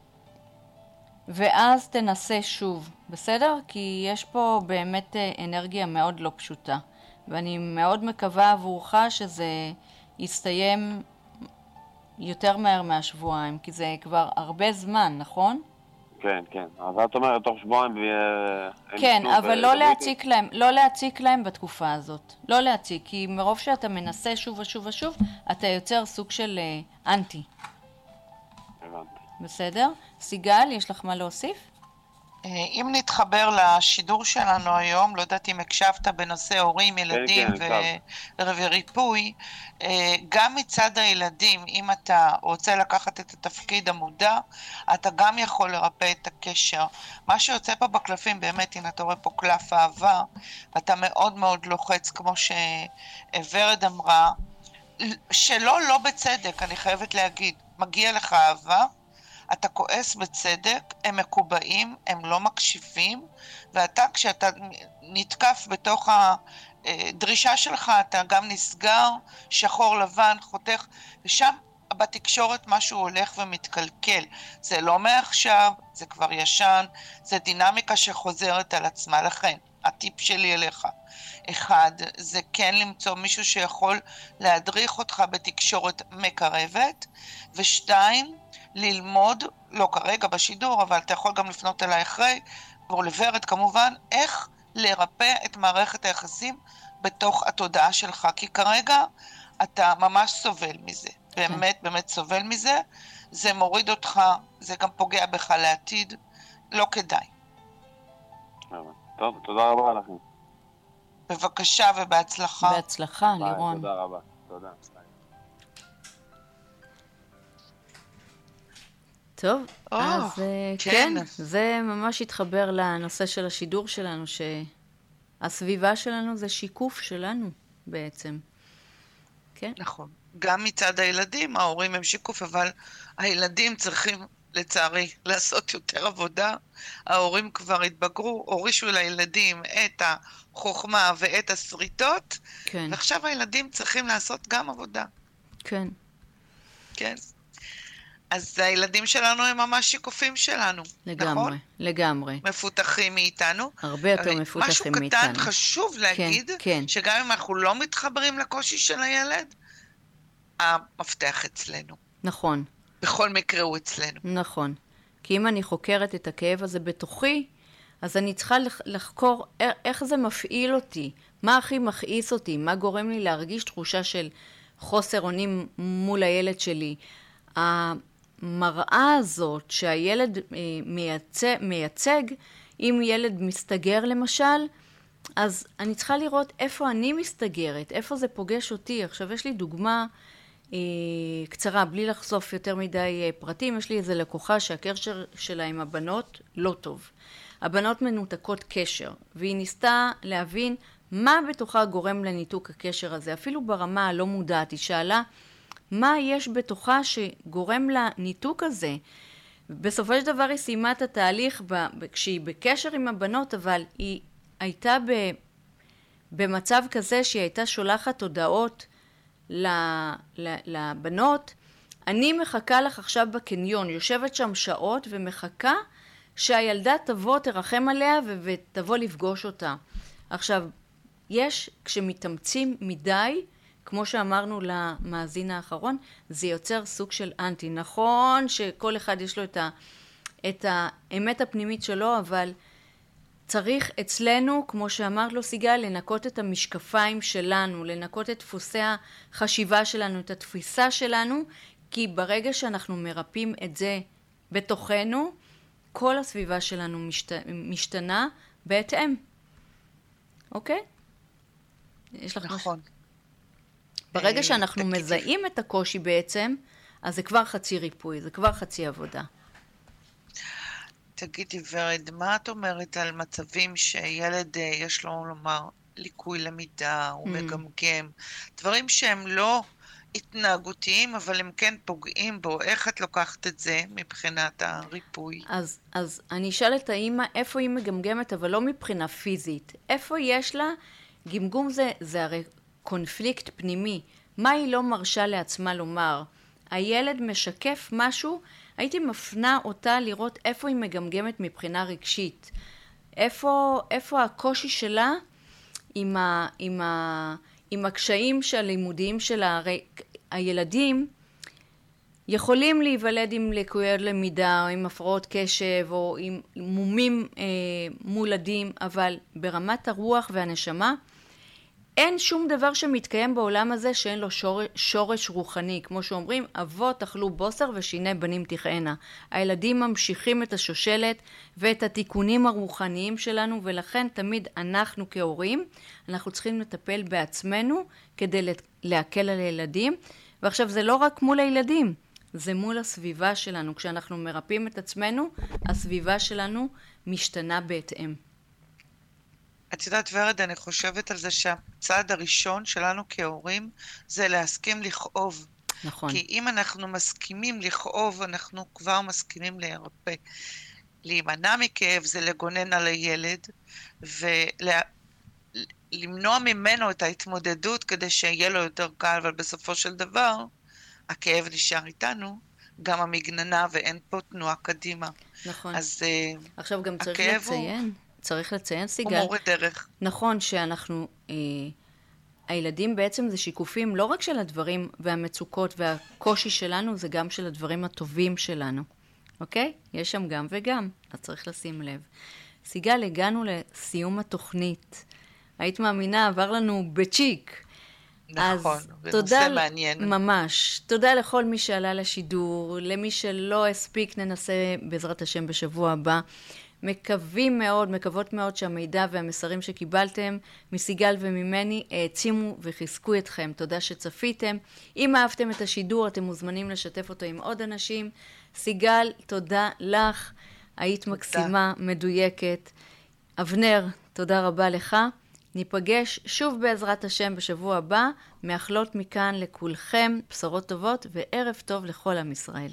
ואז תנסה שוב, בסדר? כי יש פה באמת אנרגיה מאוד לא פשוטה, ואני מאוד מקווה עבורך שזה יסתיים יותר מהר מהשבועיים, כי זה כבר הרבה זמן, נכון? כן, כן. אז את אומרת, תוך שבועיים... כן, אבל לא להציק להם, לא להציק להם בתקופה הזאת. לא להציק, כי מרוב שאתה מנסה שוב ושוב ושוב, אתה יוצר סוג של אנטי. הבנתי. בסדר? סיגל, יש לך מה להוסיף? אם נתחבר לשידור שלנו היום, לא יודעת אם הקשבת בנושא הורים, ילדים וריפוי, גם מצד הילדים, אם אתה רוצה לקחת את התפקיד המודע, אתה גם יכול לרפא את הקשר. מה שיוצא פה בקלפים, באמת, הנה אתה רואה פה קלף אהבה, ואתה מאוד מאוד לוחץ, כמו שוורד אמרה, שלא, לא בצדק, אני חייבת להגיד, מגיע לך אהבה, אתה כועס בצדק, הם מקובעים, הם לא מקשיבים, ואתה כשאתה נתקף בתוך הדרישה שלך, אתה גם נסגר, שחור לבן, חותך, ושם בתקשורת משהו הולך ומתקלקל. זה לא מעכשיו, זה כבר ישן, זה דינמיקה שחוזרת על עצמה. לכן, הטיפ שלי אליך, אחד, זה כן למצוא מישהו שיכול להדריך אותך בתקשורת מקרבת, ושתיים, ללמוד, לא כרגע בשידור, אבל אתה יכול גם לפנות אליי אחרי, ולוורד כמובן, איך לרפא את מערכת היחסים בתוך התודעה שלך, כי כרגע אתה ממש סובל מזה, באמת באמת סובל מזה, זה מוריד אותך, זה גם פוגע בך לעתיד, לא כדאי. טוב, תודה רבה לכם. בבקשה ובהצלחה. בהצלחה, לירון. תודה רבה, תודה. טוב, או, אז כן. כן, זה ממש התחבר לנושא של השידור שלנו, שהסביבה שלנו זה שיקוף שלנו בעצם. כן? נכון. גם מצד הילדים, ההורים הם שיקוף, אבל הילדים צריכים, לצערי, לעשות יותר עבודה. ההורים כבר התבגרו, הורישו לילדים את החוכמה ואת הסריטות, כן. ועכשיו הילדים צריכים לעשות גם עבודה. כן. כן. אז הילדים שלנו הם ממש שיקופים שלנו, לגמרי, נכון? לגמרי. מפותחים מאיתנו. הרבה יותר מפותחים מאיתנו. משהו קטן חשוב להגיד, כן, כן. שגם אם אנחנו לא מתחברים לקושי של הילד, המפתח אצלנו. נכון. בכל מקרה הוא אצלנו. נכון. כי אם אני חוקרת את הכאב הזה בתוכי, אז אני צריכה לחקור איך זה מפעיל אותי, מה הכי מכעיס אותי, מה גורם לי להרגיש תחושה של חוסר אונים מול הילד שלי. המראה הזאת שהילד מייצג, מייצג, אם ילד מסתגר למשל, אז אני צריכה לראות איפה אני מסתגרת, איפה זה פוגש אותי. עכשיו יש לי דוגמה אה, קצרה, בלי לחשוף יותר מדי אה, פרטים. יש לי איזה לקוחה שהקשר שלה עם הבנות לא טוב. הבנות מנותקות קשר, והיא ניסתה להבין מה בתוכה גורם לניתוק הקשר הזה, אפילו ברמה הלא מודעת. היא שאלה, מה יש בתוכה שגורם לניתוק הזה? בסופו של דבר היא סיימה את התהליך ב, כשהיא בקשר עם הבנות, אבל היא הייתה ב, במצב כזה שהיא הייתה שולחת הודעות ל, ל, לבנות, אני מחכה לך עכשיו בקניון, יושבת שם שעות ומחכה שהילדה תבוא, תרחם עליה ו, ותבוא לפגוש אותה. עכשיו, יש, כשמתאמצים מדי, כמו שאמרנו למאזין האחרון, זה יוצר סוג של אנטי. נכון שכל אחד יש לו את, ה, את האמת הפנימית שלו, אבל צריך אצלנו, כמו שאמרת לו סיגל, לנקות את המשקפיים שלנו, לנקות את דפוסי החשיבה שלנו, את התפיסה שלנו, כי ברגע שאנחנו מרפאים את זה בתוכנו, כל הסביבה שלנו משת, משתנה בהתאם. אוקיי? יש לך נכון. משהו? ברגע שאנחנו מזהים את הקושי בעצם, אז זה כבר חצי ריפוי, זה כבר חצי עבודה. תגידי ורד, מה את אומרת על מצבים שילד יש לו לומר ליקוי למידה, הוא מגמגם, דברים שהם לא התנהגותיים, אבל הם כן פוגעים בו, איך את לוקחת את זה מבחינת הריפוי? אז, אז אני אשאל את האמא, איפה היא מגמגמת, אבל לא מבחינה פיזית, איפה יש לה, גמגום זה, זה הרי קונפליקט פנימי, מה היא לא מרשה לעצמה לומר? הילד משקף משהו, הייתי מפנה אותה לראות איפה היא מגמגמת מבחינה רגשית. איפה, איפה הקושי שלה עם, ה, עם, ה, עם הקשיים של הלימודיים שלה. הרי הילדים יכולים להיוולד עם לקויות למידה, או עם הפרעות קשב, או עם מומים אה, מולדים, אבל ברמת הרוח והנשמה, אין שום דבר שמתקיים בעולם הזה שאין לו שורש, שורש רוחני. כמו שאומרים, אבות אכלו בוסר ושיני בנים תכהנה. הילדים ממשיכים את השושלת ואת התיקונים הרוחניים שלנו, ולכן תמיד אנחנו כהורים, אנחנו צריכים לטפל בעצמנו כדי להקל על הילדים. ועכשיו זה לא רק מול הילדים, זה מול הסביבה שלנו. כשאנחנו מרפאים את עצמנו, הסביבה שלנו משתנה בהתאם. את יודעת ורד, אני חושבת על זה שהצעד הראשון שלנו כהורים זה להסכים לכאוב. נכון. כי אם אנחנו מסכימים לכאוב, אנחנו כבר מסכימים להירפא. להימנע מכאב זה לגונן על הילד, ולמנוע ממנו את ההתמודדות כדי שיהיה לו יותר קל, אבל בסופו של דבר, הכאב נשאר איתנו, גם המגננה, ואין פה תנועה קדימה. נכון. אז עכשיו גם צריך לציין. הוא... צריך לציין, סיגל. הוא מורה דרך. נכון שאנחנו, אה, הילדים בעצם זה שיקופים לא רק של הדברים והמצוקות והקושי שלנו, זה גם של הדברים הטובים שלנו. אוקיי? יש שם גם וגם, אז צריך לשים לב. סיגל, הגענו לסיום התוכנית. היית מאמינה, עבר לנו בצ'יק. נכון, בנושא מעניין. ממש. תודה לכל מי שעלה לשידור, למי שלא הספיק, ננסה בעזרת השם בשבוע הבא. מקווים מאוד, מקוות מאוד שהמידע והמסרים שקיבלתם מסיגל וממני העצימו וחיזקו אתכם. תודה שצפיתם. אם אהבתם את השידור, אתם מוזמנים לשתף אותו עם עוד אנשים. סיגל, תודה לך. היית מקסימה, מדויקת. אבנר, תודה רבה לך. ניפגש שוב בעזרת השם בשבוע הבא. מאחלות מכאן לכולכם בשורות טובות וערב טוב לכל עם ישראל.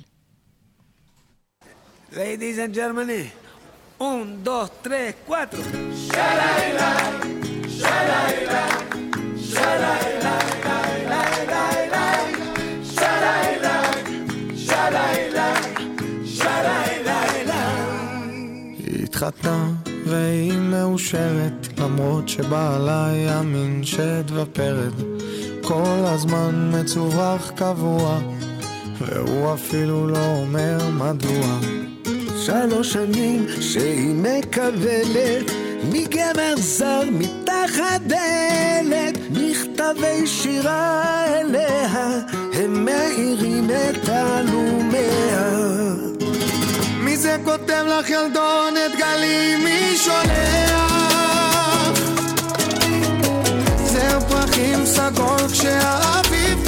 Ladies and gentlemen, un, dos, tres, cuatro. Shalaila, shalaila, shalaila, shalaila, shalaila, shalaila, shalaila. התחתנה והיא מאושרת, למרות שבעלה יאמין שדווה פרד כל הזמן מצווח קבוע, והוא אפילו לא אומר מדוע. שלוש שנים שהיא מקבלת מגבר זר מתחת דלת, מכתבי שירה אליה הם מאירים את אלומיה. מי זה כותב לך ילדונת גלי, מי שולח? זר פרחים סגול כשהאביב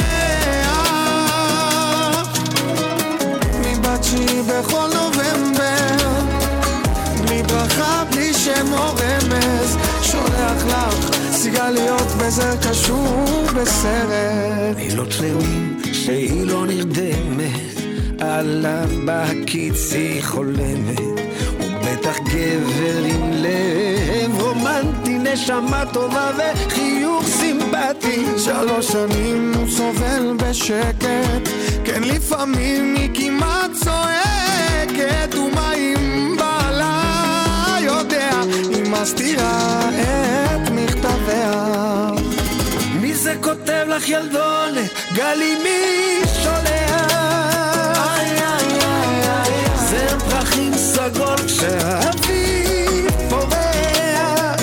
פורח, מבת שהיא בכל נובמבר, בלי ברכה בלי שם או רמז, שולח לך סיגליות בזר קשור בסרט. לילות שלמים שהיא לא נרדמת, עליו בהקיץ היא חולמת, הוא בטח גבר עם לב רומנטי, נשמה טובה וחיוך סימפטי. שלוש שנים הוא סובל בשקט, כן לפעמים היא כמעט צועקת, ומה אם בעלה יודע, היא מסתירה את מכתביה. מי זה כותב לך ילדונת גלי, מי שולח? זר פרחים סגול כשהאביב פורח,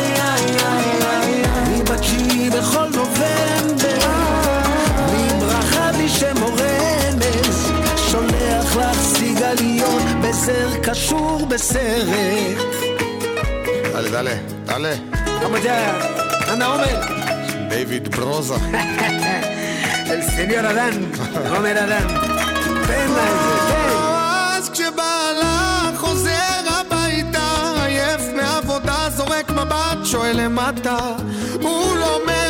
מבקשי בכל נובמבר, מברכה בלי שם או רמז, שולח לך סיגליות בזר קשור בסרט. דלה דלה דלה כמה ג'איה אנה עומר דיוויד ברוזה אל סניור אדן עומר אדן תן לה את זה. אז כשבעלה חוזר הביתה עייף מעבודה, זורק מבט שואל למטה, הוא לא